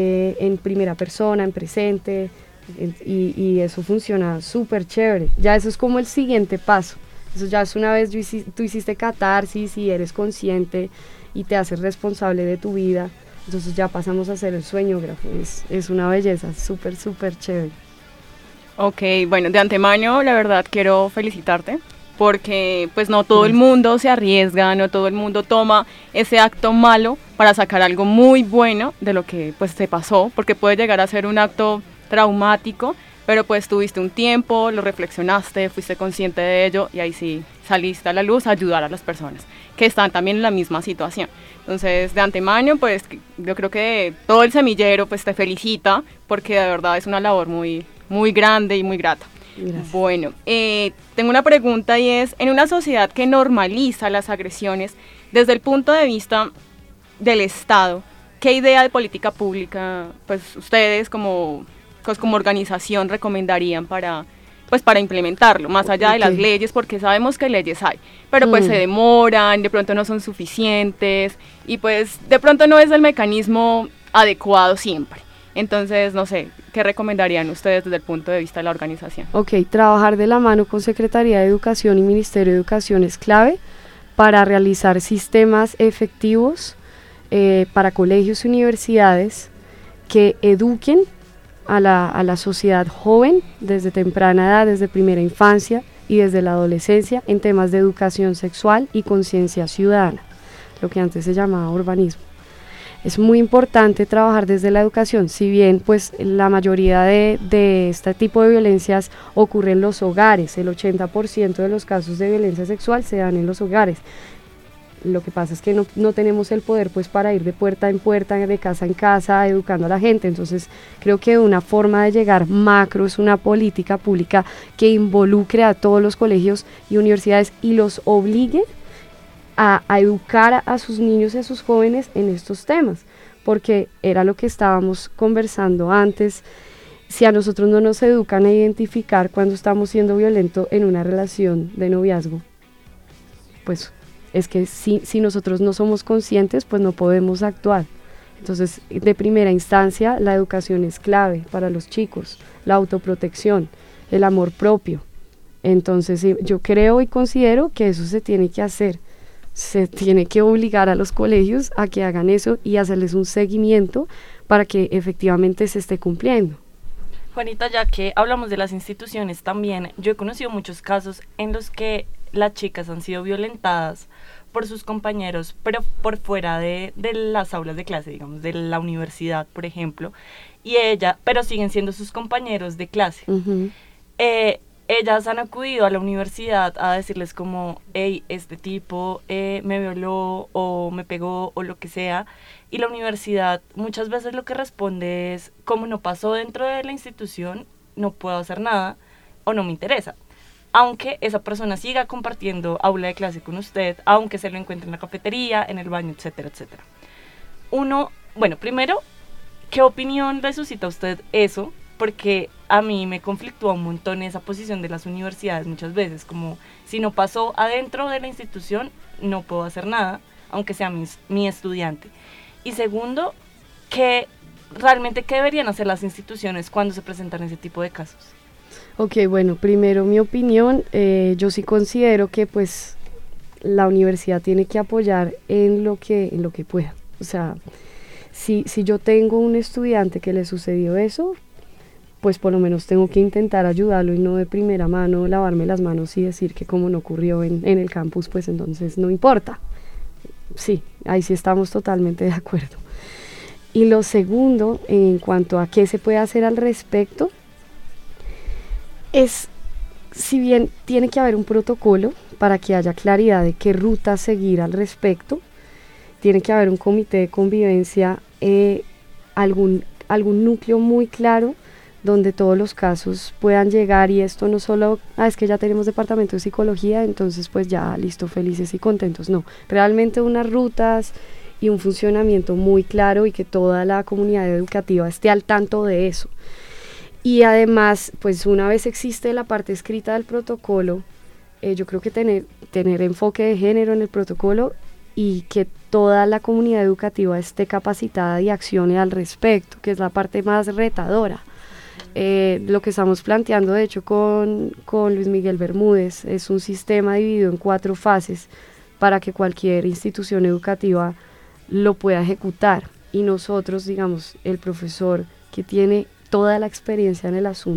S15: en primera persona, en presente, y eso funciona súper chévere. Ya eso es como el siguiente paso. Eso ya es una vez tú hiciste catarsis y eres consciente y te haces responsable de tu vida. Entonces ya pasamos a hacer el sueñógrafo. Es una belleza, súper, súper chévere.
S4: Ok, bueno, de antemano la verdad quiero felicitarte porque pues no todo el mundo se arriesga, no todo el mundo toma ese acto malo para sacar algo muy bueno de lo que pues te pasó, porque puede llegar a ser un acto traumático, pero pues tuviste un tiempo, lo reflexionaste, fuiste consciente de ello y ahí sí saliste a la luz a ayudar a las personas que están también en la misma situación. Entonces, de antemano, pues yo creo que todo el semillero pues te felicita porque de verdad es una labor muy, muy grande y muy grata. Gracias. Bueno, tengo una pregunta y es, en una sociedad que normaliza las agresiones, desde el punto de vista del Estado, ¿qué idea de política pública pues ustedes como organización recomendarían para implementarlo, más allá de las leyes, porque sabemos que leyes hay, pero pues se demoran, de pronto no son suficientes y pues de pronto no es el mecanismo adecuado siempre? Entonces, no sé, ¿qué recomendarían ustedes desde el punto de vista de la organización?
S15: Ok, trabajar de la mano con Secretaría de Educación y Ministerio de Educación es clave para realizar sistemas efectivos para colegios y universidades que eduquen a la sociedad joven desde temprana edad, desde primera infancia y desde la adolescencia en temas de educación sexual y conciencia ciudadana, lo que antes se llamaba urbanismo. Es muy importante trabajar desde la educación, si bien pues la mayoría de este tipo de violencias ocurre en los hogares, el 80% de los casos de violencia sexual se dan en los hogares. Lo que pasa es que no tenemos el poder pues para ir de puerta en puerta, de casa en casa, educando a la gente. Entonces creo que una forma de llegar macro es una política pública que involucre a todos los colegios y universidades y los obligue a educar a sus niños y a sus jóvenes en estos temas, porque era lo que estábamos conversando antes. Si a nosotros no nos educan a identificar cuando estamos siendo violentos en una relación de noviazgo, pues es que si nosotros no somos conscientes, pues no podemos actuar. Entonces, de primera instancia, la educación es clave para los chicos, la autoprotección, el amor propio. Entonces, yo creo y considero que eso se tiene que hacer. Se tiene que obligar a los colegios a que hagan eso y hacerles un seguimiento para que efectivamente se esté cumpliendo.
S2: Juanita, ya que hablamos de las instituciones también, yo he conocido muchos casos en los que las chicas han sido violentadas por sus compañeros, pero por fuera de las aulas de clase, digamos, de la universidad, por ejemplo, pero siguen siendo sus compañeros de clase. Uh-huh. Ellas han acudido a la universidad a decirles como, hey, este tipo me violó o me pegó o lo que sea, y la universidad muchas veces lo que responde es, como no pasó dentro de la institución, no puedo hacer nada o no me interesa. Aunque esa persona siga compartiendo aula de clase con usted, aunque se lo encuentre en la cafetería, en el baño, etcétera, etcétera. Primero, ¿qué opinión le suscita a usted eso? Porque a mí me conflictúa un montón esa posición de las universidades muchas veces, como si no pasó adentro de la institución, no puedo hacer nada, aunque sea mi estudiante. Y segundo, ¿qué deberían hacer las instituciones cuando se presentan ese tipo de casos?
S15: Ok, bueno, primero mi opinión, yo sí considero que pues la universidad tiene que apoyar en lo que pueda. O sea, si yo tengo un estudiante que le sucedió eso, pues por lo menos tengo que intentar ayudarlo y no de primera mano lavarme las manos y decir que como no ocurrió en el campus, pues entonces no importa. Sí, ahí sí estamos totalmente de acuerdo. Y lo segundo, en cuanto a qué se puede hacer al respecto, es, si bien tiene que haber un protocolo para que haya claridad de qué ruta seguir al respecto, tiene que haber un comité de convivencia, algún núcleo muy claro donde todos los casos puedan llegar, y esto no solo, es que ya tenemos departamento de psicología, entonces pues ya listo, felices y contentos, no, realmente unas rutas y un funcionamiento muy claro y que toda la comunidad educativa esté al tanto de eso. Y además, pues una vez existe la parte escrita del protocolo, yo creo que tener enfoque de género en el protocolo y que toda la comunidad educativa esté capacitada y accione al respecto, que es la parte más retadora. Lo que estamos planteando de hecho con Luis Miguel Bermúdez es un sistema dividido en 4 fases para que cualquier institución educativa lo pueda ejecutar, y nosotros, digamos, el profesor que tiene toda la experiencia en el asunto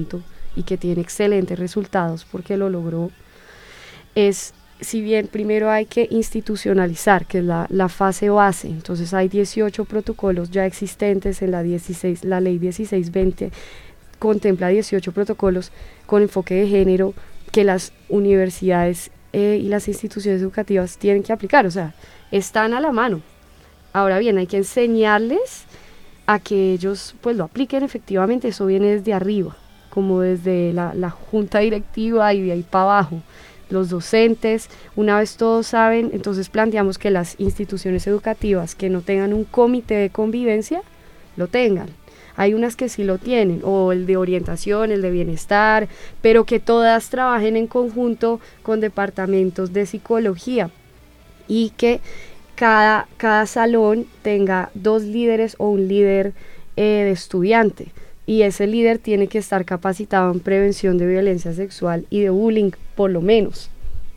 S15: y que tiene excelentes resultados porque lo logró, es, si bien primero hay que institucionalizar, que es la fase base, entonces hay 18 protocolos ya existentes en la ley 1620, contempla 18 protocolos con enfoque de género que las universidades y las instituciones educativas tienen que aplicar, o sea, están a la mano. Ahora bien, hay que enseñarles a que ellos pues lo apliquen efectivamente, eso viene desde arriba, como desde la junta directiva y de ahí para abajo. Los docentes, una vez todos saben, entonces planteamos que las instituciones educativas que no tengan un comité de convivencia, lo tengan. Hay unas que sí lo tienen, o el de orientación, el de bienestar, pero que todas trabajen en conjunto con departamentos de psicología y que cada salón tenga 2 líderes o un líder de estudiante, y ese líder tiene que estar capacitado en prevención de violencia sexual y de bullying, por lo menos.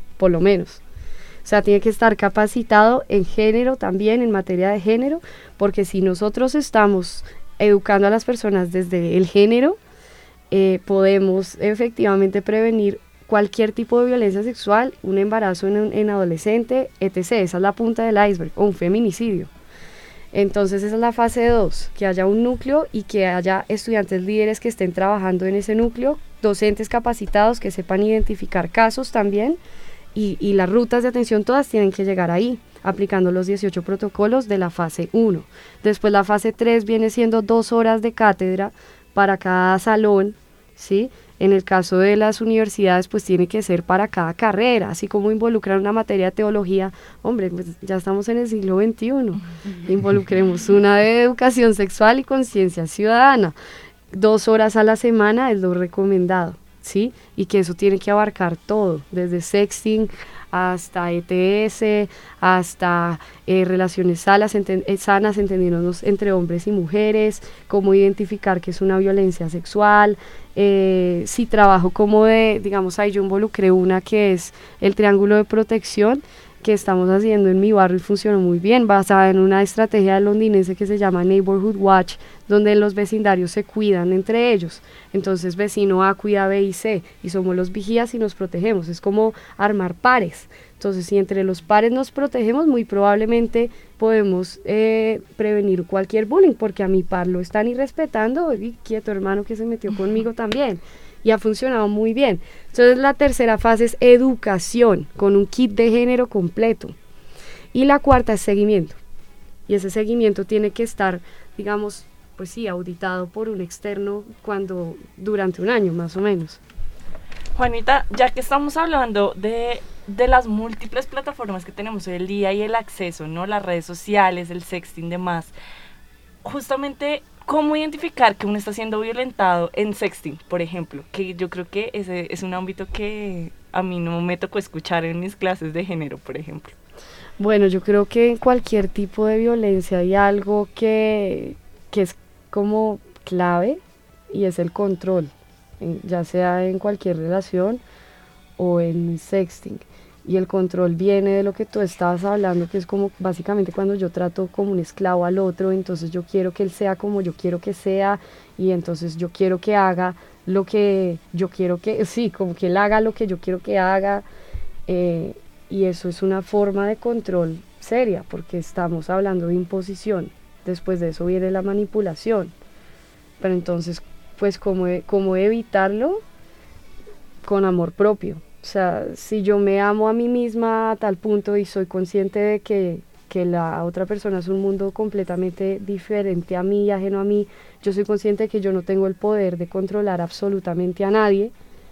S15: O sea, tiene que estar capacitado en género también, en materia de género, porque si nosotros estamos educando a las personas desde el género, podemos efectivamente prevenir cualquier tipo de violencia sexual, un embarazo en adolescente, etc. Esa es la punta del iceberg, o un feminicidio. Entonces esa es la fase 2, que haya un núcleo y que haya estudiantes líderes que estén trabajando en ese núcleo, docentes capacitados que sepan identificar casos también, y las rutas de atención todas tienen que llegar ahí, aplicando los 18 protocolos de la fase 1. Después la fase 3 viene siendo 2 horas de cátedra para cada salón, ¿sí? En el caso de las universidades, pues tiene que ser para cada carrera, así como involucrar una materia de teología. Hombre, pues ya estamos en el siglo XXI, involucremos una de educación sexual y conciencia ciudadana. 2 horas a la semana es lo recomendado, ¿sí? Y que eso tiene que abarcar todo, desde sexting hasta ETS, hasta relaciones sanas, entendiéndonos entre hombres y mujeres, cómo identificar que es una violencia sexual, si trabajo como digamos, ahí yo involucré una que es el triángulo de protección, que estamos haciendo en mi barrio y funcionó muy bien, basada en una estrategia londinense que se llama Neighborhood Watch, donde los vecindarios se cuidan entre ellos. Entonces vecino A cuida B y C, y somos los vigías y nos protegemos. Es como armar pares. Entonces, si entre los pares nos protegemos, muy probablemente podemos prevenir cualquier bullying, porque a mi par lo están irrespetando, y quieto hermano que se metió conmigo también. Y ha funcionado muy bien. Entonces la tercera fase es educación, con un kit de género completo. Y la cuarta es seguimiento. Y ese seguimiento tiene que estar, digamos, pues sí, auditado por un externo durante un año más o menos.
S2: Juanita, ya que estamos hablando de las múltiples plataformas que tenemos hoy en día y el acceso, ¿no? Las redes sociales, el sexting y demás, justamente, ¿cómo identificar que uno está siendo violentado en sexting, por ejemplo? Que yo creo que ese es un ámbito que a mí no me tocó escuchar en mis clases de género, por ejemplo.
S15: Bueno, yo creo que en cualquier tipo de violencia hay algo que es como clave, y es el control, ya sea en cualquier relación o en sexting. Y el control viene de lo que tú estabas hablando, que es como básicamente cuando yo trato como un esclavo al otro, entonces yo quiero que él sea como yo quiero que sea, y entonces yo quiero que haga lo que yo quiero que, sí, como que él haga lo que yo quiero que haga, y eso es una forma de control seria, porque estamos hablando de imposición. Después de eso viene la manipulación, pero entonces, pues, ¿cómo evitarlo? Con amor propio. O sea, si yo me amo a mí misma a tal punto y soy consciente de que la otra persona es un mundo completamente diferente a mí y ajeno a mí, yo soy consciente de que yo no tengo el poder de controlar absolutamente a nadie,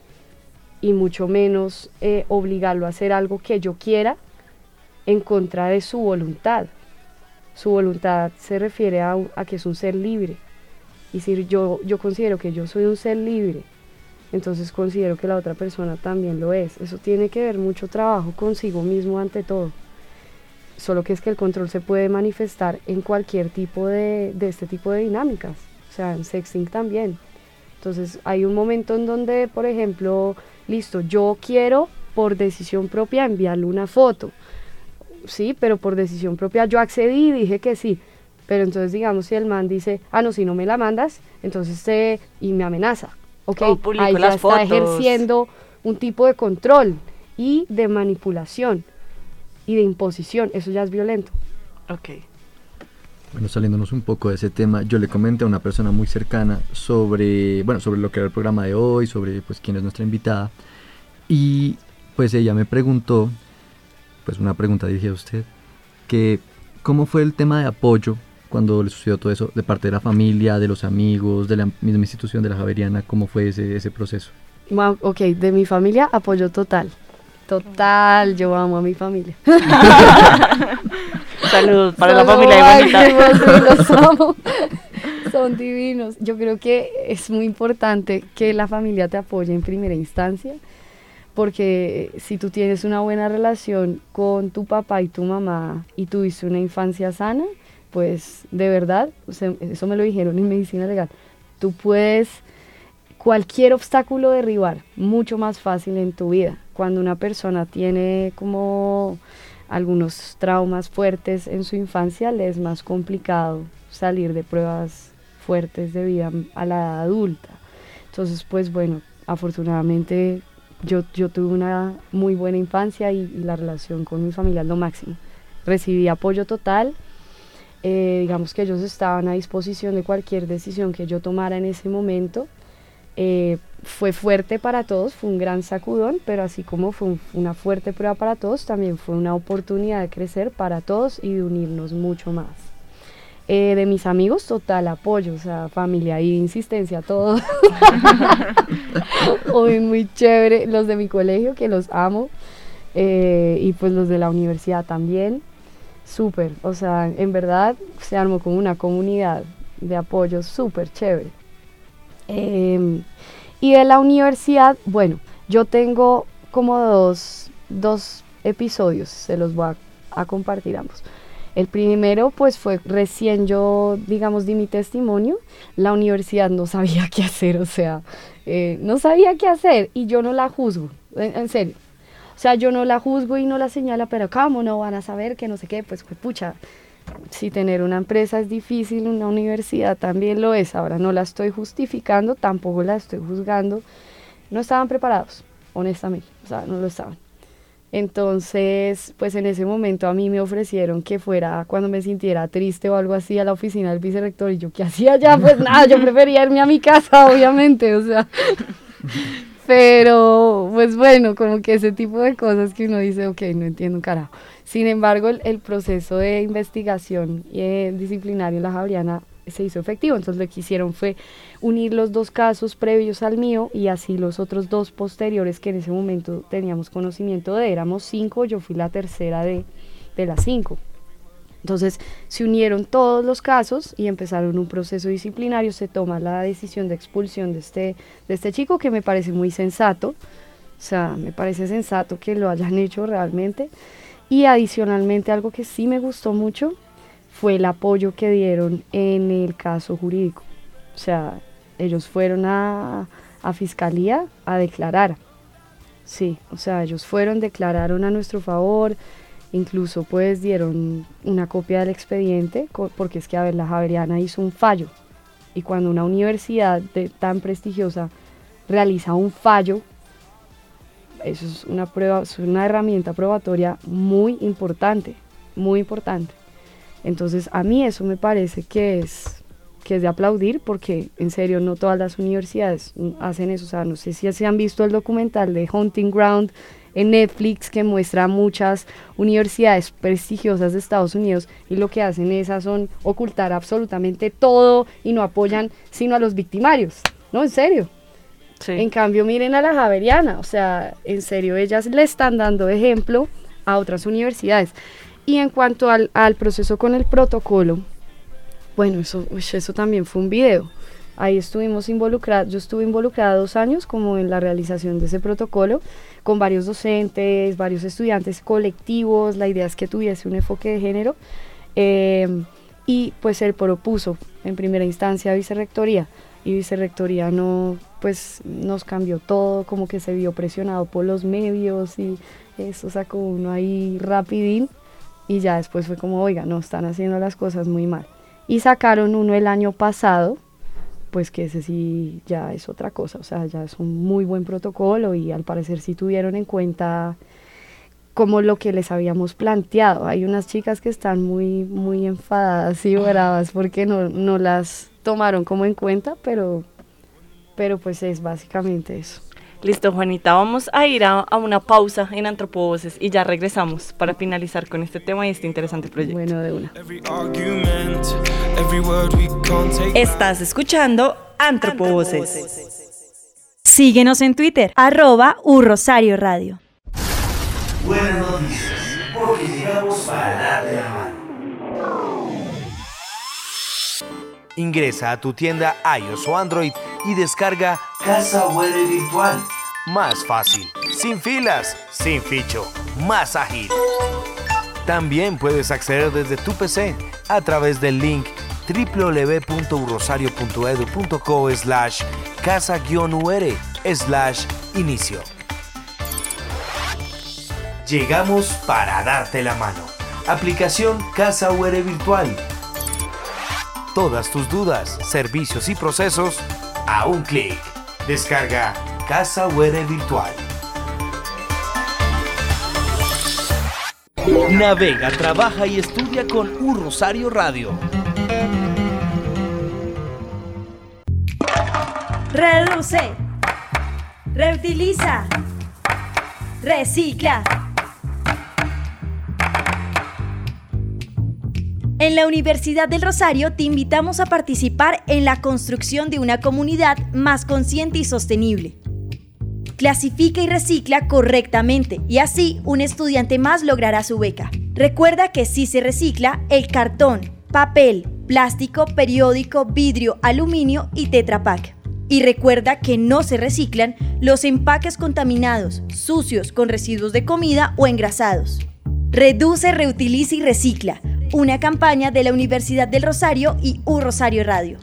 S15: y mucho menos obligarlo a hacer algo que yo quiera en contra de su voluntad. Su voluntad se refiere a que es un ser libre, y si yo considero que yo soy un ser libre, entonces considero que la otra persona también lo es. Eso tiene que ver mucho trabajo consigo mismo ante todo. Solo que es que el control se puede manifestar en cualquier tipo de este tipo de dinámicas, o sea, en sexting también. Entonces hay un momento en donde, por ejemplo, listo, yo quiero por decisión propia enviarle una foto, sí, pero por decisión propia yo accedí y dije que sí, pero entonces digamos si el man dice, no, si no me la mandas, entonces y me amenaza. Ok,
S2: publico
S15: ahí ya
S2: las
S15: está
S2: fotos.
S15: ejerciendo un tipo de control y de manipulación y de imposición. Eso ya es violento.
S2: Ok.
S3: Bueno, saliéndonos un poco de ese tema, yo le comenté a una persona muy cercana sobre lo que era el programa de hoy, sobre pues quién es nuestra invitada, y pues ella me preguntó, pues una pregunta dirigida a usted, que cómo fue el tema de apoyo cuando le sucedió todo eso, de parte de la familia, de los amigos, de la misma institución de la Javeriana, cómo fue ese proceso.
S15: Ok, de mi familia, apoyo total. Total, yo amo a mi familia.
S2: Saludos para la familia de Bonita.
S15: Los amo. Son divinos. Yo creo que es muy importante que la familia te apoye en primera instancia, porque si tú tienes una buena relación con tu papá y tu mamá y tuviste una infancia sana, pues de verdad, o sea, eso me lo dijeron en medicina legal, tú puedes cualquier obstáculo derribar mucho más fácil en tu vida. Cuando una persona tiene como algunos traumas fuertes en su infancia, le es más complicado salir de pruebas fuertes de vida a la edad adulta. Entonces, pues bueno, afortunadamente yo tuve una muy buena infancia y la relación con mi familia es lo máximo. Recibí apoyo total, digamos que ellos estaban a disposición de cualquier decisión que yo tomara en ese momento. Fue fuerte para todos, fue un gran sacudón, pero así como fue una fuerte prueba para todos, también fue una oportunidad de crecer para todos y de unirnos mucho más. De mis amigos, total apoyo, o sea, familia y insistencia, todo. Hoy muy chévere, los de mi colegio, que los amo, y pues los de la universidad también, súper, o sea, en verdad se armó como una comunidad de apoyo súper chévere. Y de la universidad, bueno, yo tengo como dos episodios, se los voy a compartir ambos. El primero pues fue recién yo, digamos, di mi testimonio. La universidad no sabía qué hacer, o sea, no sabía qué hacer y yo no la juzgo, en serio. O sea, yo no la juzgo y no la señalo, pero ¿cómo no van a saber que no sé qué? Pues pucha, si tener una empresa es difícil, una universidad también lo es. Ahora no la estoy justificando, tampoco la estoy juzgando. No estaban preparados, honestamente, o sea, no lo estaban. Entonces, pues en ese momento a mí me ofrecieron que fuera cuando me sintiera triste o algo así a la oficina del vicerrector, y yo, ¿qué hacía allá? Pues nada, yo prefería irme a mi casa, obviamente, o sea. Pero, pues bueno, como que ese tipo de cosas que uno dice, ok, no entiendo un carajo. Sin embargo, el proceso de investigación disciplinario en la Javeriana se hizo efectivo. Entonces lo que hicieron fue unir los dos casos previos al mío y así los otros dos posteriores que en ese momento teníamos conocimiento de. Éramos 5, yo fui la tercera de las 5. Entonces se unieron todos los casos y empezaron un proceso disciplinario. Se toma la decisión de expulsión de este chico, que me parece muy sensato. O sea, me parece sensato que lo hayan hecho realmente. Y adicionalmente, algo que sí me gustó mucho fue el apoyo que dieron en el caso jurídico. O sea, ellos fueron a fiscalía a declarar. Sí, o sea, ellos declararon a nuestro favor, incluso pues dieron una copia del expediente, porque es que, a ver, la Javeriana hizo un fallo. Y cuando una universidad tan prestigiosa realiza un fallo, eso es una prueba, es una herramienta probatoria muy importante, muy importante. Entonces a mí eso me parece que es de aplaudir, porque en serio no todas las universidades hacen eso. O sea, no sé si se han visto el documental de Hunting Ground en Netflix, que muestra muchas universidades prestigiosas de Estados Unidos, y lo que hacen esas son ocultar absolutamente todo y no apoyan sino a los victimarios. No, en serio. Sí. En cambio, miren a la Javeriana, o sea, en serio, ellas le están dando ejemplo a otras universidades. Y en cuanto al proceso con el protocolo, bueno, eso también fue un video. Ahí estuvimos involucrados, yo estuve involucrada 2 años como en la realización de ese protocolo, con varios docentes, varios estudiantes, colectivos. La idea es que tuviese un enfoque de género, y pues se propuso en primera instancia a Vicerrectoría, y Vicerrectoría no, pues nos cambió todo, como que se vio presionado por los medios y eso sacó uno ahí rapidín, y ya después fue como, oiga, no, están haciendo las cosas muy mal. Y sacaron uno el año pasado, pues que ese sí ya es otra cosa, o sea, ya es un muy buen protocolo y al parecer sí tuvieron en cuenta como lo que les habíamos planteado. Hay unas chicas que están muy enfadadas y bravas porque no las tomaron como en cuenta, pero pues es básicamente eso.
S2: Listo, Juanita, vamos a ir a una pausa en Antropovoces y ya regresamos para finalizar con este tema y este interesante proyecto.
S15: Bueno, de una.
S11: Estás escuchando Antropovoces.
S12: Síguenos en Twitter, @urrosario radio.
S1: Buenas noticias, porque llegamos para darte la mano. Ingresa a tu tienda iOS o Android y descarga Casa Huere Virtual. Más fácil, sin filas, sin ficho, más ágil. También puedes acceder desde tu PC a través del link www.urrosario.edu.co/casa-ur/inicio. Llegamos para darte la mano. Aplicación Casa Huere Virtual. Todas tus dudas, servicios y procesos a un clic. Descarga Casa Huere Virtual. Navega, trabaja y estudia con Rosario Radio.
S12: Reduce, reutiliza, recicla. En la Universidad del Rosario te invitamos a participar en la construcción de una comunidad más consciente y sostenible. Clasifica y recicla correctamente y así un estudiante más logrará su beca. Recuerda que si se recicla el cartón, papel, plástico, periódico, vidrio, aluminio y Tetra Pak. Y recuerda que no se reciclan los empaques contaminados, sucios, con residuos de comida o engrasados. Reduce, reutiliza y recicla. Una campaña de la Universidad del Rosario y Rosario Radio.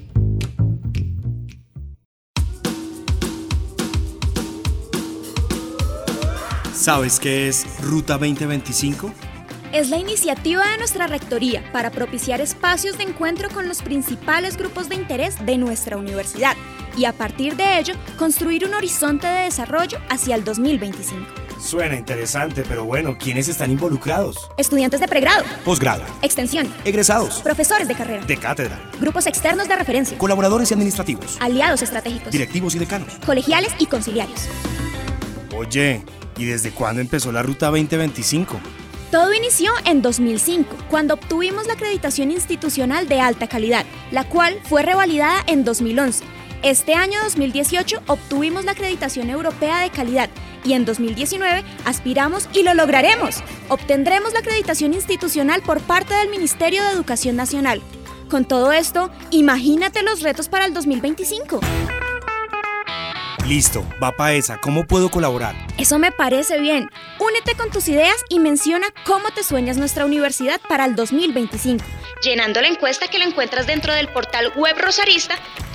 S1: ¿Sabes qué es Ruta 2025?
S13: Es la iniciativa de nuestra rectoría para propiciar espacios de encuentro con los principales grupos de interés de nuestra universidad y a partir de ello construir un horizonte de desarrollo hacia el 2025.
S1: Suena interesante, pero bueno, ¿quiénes están involucrados?
S13: Estudiantes de pregrado,
S1: posgrado,
S13: extensión,
S1: egresados,
S13: profesores de carrera,
S1: de cátedra,
S13: grupos externos de referencia,
S1: colaboradores y administrativos,
S13: aliados estratégicos,
S1: directivos y decanos,
S13: colegiales y conciliarios.
S1: Oye, ¿y desde cuándo empezó la Ruta 2025?
S13: Todo inició en 2005, cuando obtuvimos la acreditación institucional de alta calidad, la cual fue revalidada en 2011. Este año 2018 obtuvimos la acreditación europea de calidad y en 2019 aspiramos y lo lograremos. Obtendremos la acreditación institucional por parte del Ministerio de Educación Nacional. Con todo esto, imagínate los retos para el 2025.
S1: Listo, va pa' esa. ¿Cómo puedo colaborar?
S13: Eso me parece bien. Únete con tus ideas y menciona cómo te sueñas nuestra universidad para el 2025. Llenando la encuesta que la encuentras dentro del portal web rosarista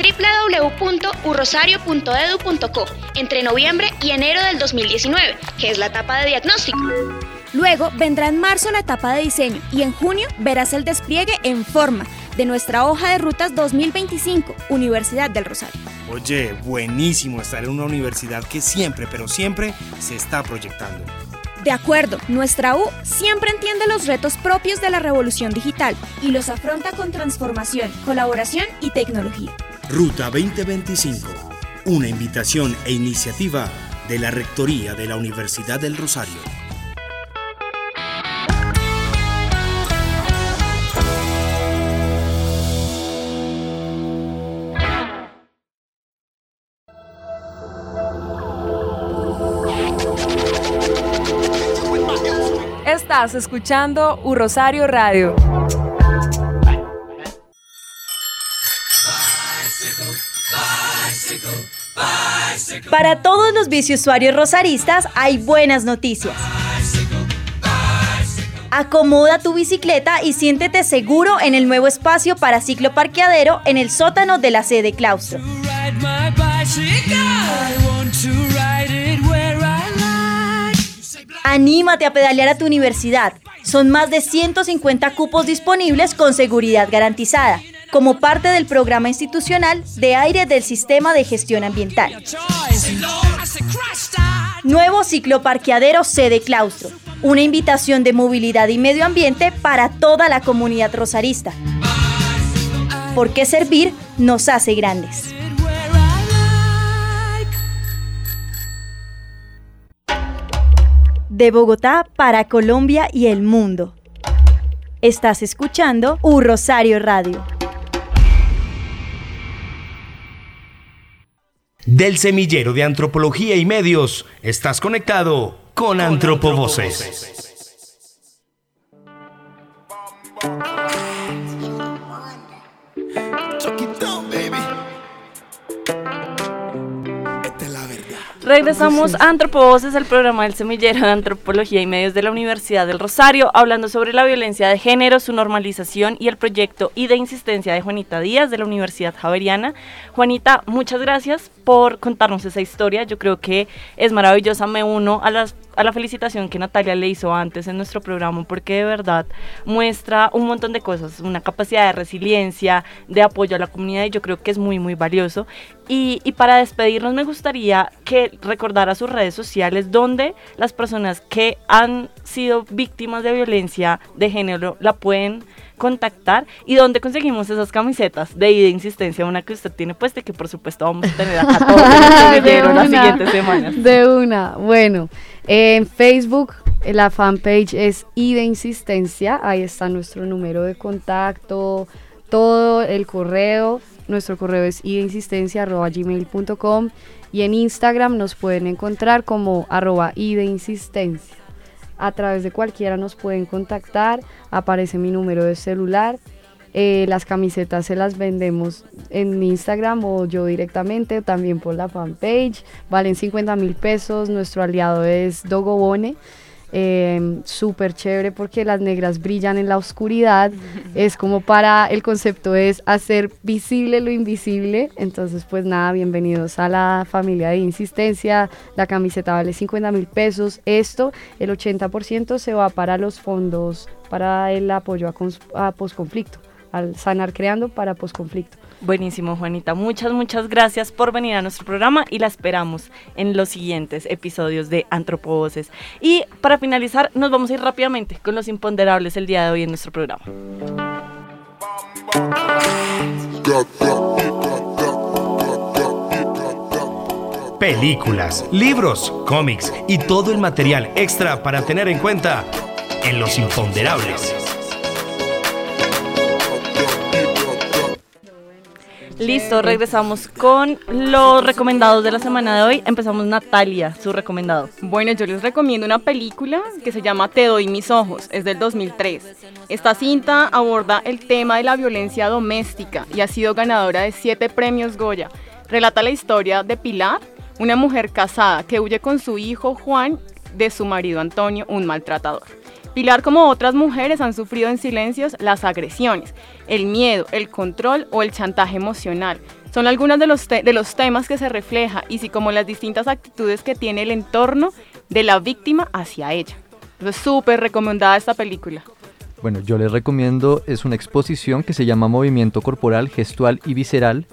S13: www.urrosario.edu.co entre noviembre y enero del 2019, que es la etapa de diagnóstico. Luego vendrá en marzo la etapa de diseño y en junio verás el despliegue en forma de nuestra hoja de rutas 2025, Universidad del Rosario.
S1: Oye, buenísimo estar en una universidad que siempre, pero siempre se está proyectando.
S13: De acuerdo, nuestra U siempre entiende los retos propios de la revolución digital y los afronta con transformación, colaboración y tecnología.
S1: Ruta 2025, una invitación e iniciativa de la Rectoría de la Universidad del Rosario.
S11: Estás escuchando Rosario Radio.
S12: Para todos los biciusuarios rosaristas hay buenas noticias. Acomoda tu bicicleta y siéntete seguro en el nuevo espacio para cicloparqueadero en el sótano de la sede claustro. Anímate a pedalear a tu universidad. Son más de 150 cupos disponibles con seguridad garantizada. como parte del programa institucional de aire del Sistema de Gestión Ambiental. Nuevo cicloparqueadero sede claustro, una invitación de movilidad y medio ambiente para toda la comunidad rosarista. Porque servir nos hace grandes. De Bogotá para Colombia y el mundo. Estás escuchando Rosario Radio.
S1: Del semillero de antropología y medios, estás conectado con Antropovoces.
S2: Regresamos a Antropovoces, el programa del semillero de antropología y medios de la Universidad del Rosario, hablando sobre la violencia de género, su normalización y el proyecto y de insistencia de Juanita Díaz de la Universidad Javeriana. Juanita, muchas gracias por contarnos esa historia. Yo creo que es maravillosa. Me uno a la felicitación que Natalia le hizo antes en nuestro programa, porque de verdad muestra un montón de cosas, una capacidad de resiliencia, de apoyo a la comunidad, y yo creo que es muy, muy valioso. Y para despedirnos me gustaría que recordara sus redes sociales donde las personas que han sido víctimas de violencia de género la pueden contactar y donde conseguimos esas camisetas de ida insistencia, una que usted tiene puesta y que por supuesto vamos a tener acá todos en las siguientes semanas.
S15: De una, bueno, en Facebook la fanpage es ida insistencia, ahí está nuestro número de contacto, todo el correo, nuestro correo es ideinsistencia@gmail.com y en Instagram nos pueden encontrar como @ideinsistencia. A través de cualquiera nos pueden contactar, aparece mi número de celular, las camisetas se las vendemos en Instagram o yo directamente, también por la fanpage, valen 50,000 pesos, nuestro aliado es Dogobone, súper chévere porque las negras brillan en la oscuridad, es como el concepto es hacer visible lo invisible, entonces pues nada, bienvenidos a la familia de Insistencia, la camiseta vale 50,000 pesos, el 80% se va para los fondos, para el apoyo a posconflicto, al Sanar Creando para posconflicto.
S2: Buenísimo, Juanita. Muchas gracias por venir a nuestro programa y la esperamos en los siguientes episodios de Antropovoces. Y para finalizar, nos vamos a ir rápidamente con los imponderables el día de hoy en nuestro programa.
S1: Películas, libros, cómics y todo el material extra para tener en cuenta en los imponderables.
S2: Listo, regresamos con los recomendados de la semana de hoy. Empezamos, Natalia, su recomendado.
S4: Bueno, yo les recomiendo una película que se llama Te doy mis ojos, es del 2003. Esta cinta aborda el tema de la violencia doméstica y ha sido ganadora de 7 premios Goya. Relata la historia de Pilar, una mujer casada que huye con su hijo Juan de su marido Antonio, un maltratador. Pilar, como otras mujeres, han sufrido en silencios las agresiones, el miedo, el control o el chantaje emocional. Son algunos de los temas que se refleja y como las distintas actitudes que tiene el entorno de la víctima hacia ella. Es súper recomendada esta película.
S3: Bueno, yo les recomiendo, es una exposición que se llama Movimiento Corporal, Gestual y Visceral.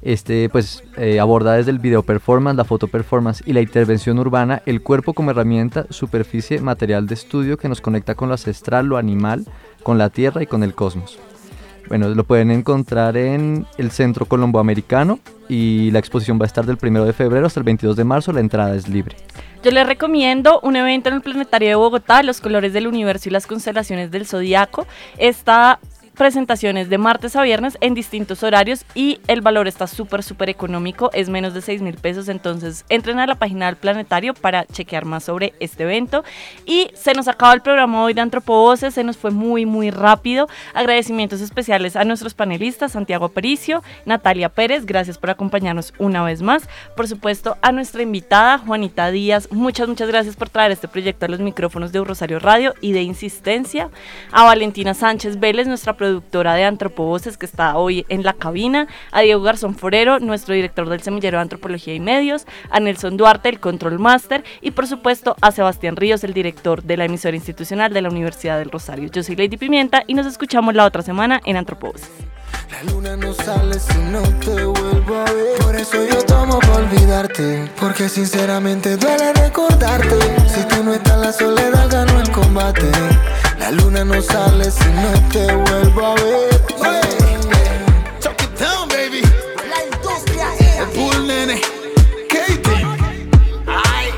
S3: Aborda desde el video performance, la foto performance y la intervención urbana, el cuerpo como herramienta, superficie, material de estudio que nos conecta con lo ancestral, lo animal, con la tierra y con el cosmos. Bueno, lo pueden encontrar en el Centro Colomboamericano y la exposición va a estar del 1 de febrero hasta el 22 de marzo, la entrada es libre.
S2: Yo les recomiendo un evento en el Planetario de Bogotá, Los Colores del Universo y las Constelaciones del Zodiaco. Presentaciones de martes a viernes en distintos horarios y el valor está súper económico, es menos de 6,000 pesos, entonces entren a la página del Planetario para chequear más sobre este evento. Y se nos acaba el programa hoy de Antropovoces, se nos fue muy rápido. Agradecimientos especiales a nuestros panelistas, Santiago Aparicio, Natalia Pérez, gracias por acompañarnos una vez más. Por supuesto a nuestra invitada Juanita Díaz, muchas gracias por traer este proyecto a los micrófonos de Rosario Radio y de Insistencia. A Valentina Sánchez Vélez, nuestra productora de Antropovoces, que está hoy en la cabina, a Diego Garzón Forero, nuestro director del Semillero de Antropología y Medios, a Nelson Duarte, el Control Master, y por supuesto a Sebastián Ríos, el director de la emisora institucional de la Universidad del Rosario. Yo soy Lady Pimienta y nos escuchamos la otra semana en Antropovoces.
S14: La luna no sale si no te vuelvo a ver. Por eso yo tomo para olvidarte, porque sinceramente duele recordarte. Si tú no estás, la soledad ganó el combate. La luna no sale si no te vuelvo a ver. Chuck it down, baby. La industria es el pool, nene. Katie. Ay.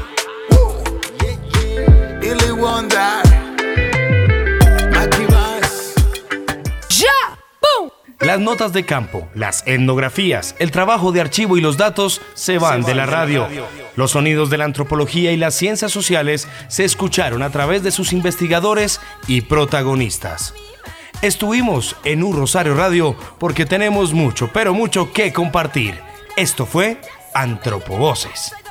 S14: Billy Wonder.
S1: Las notas de campo, las etnografías, el trabajo de archivo y los datos se van de la radio. Los sonidos de la antropología y las ciencias sociales se escucharon a través de sus investigadores y protagonistas. Estuvimos en Un Rosario Radio porque tenemos mucho, pero mucho que compartir. Esto fue Antropovoces.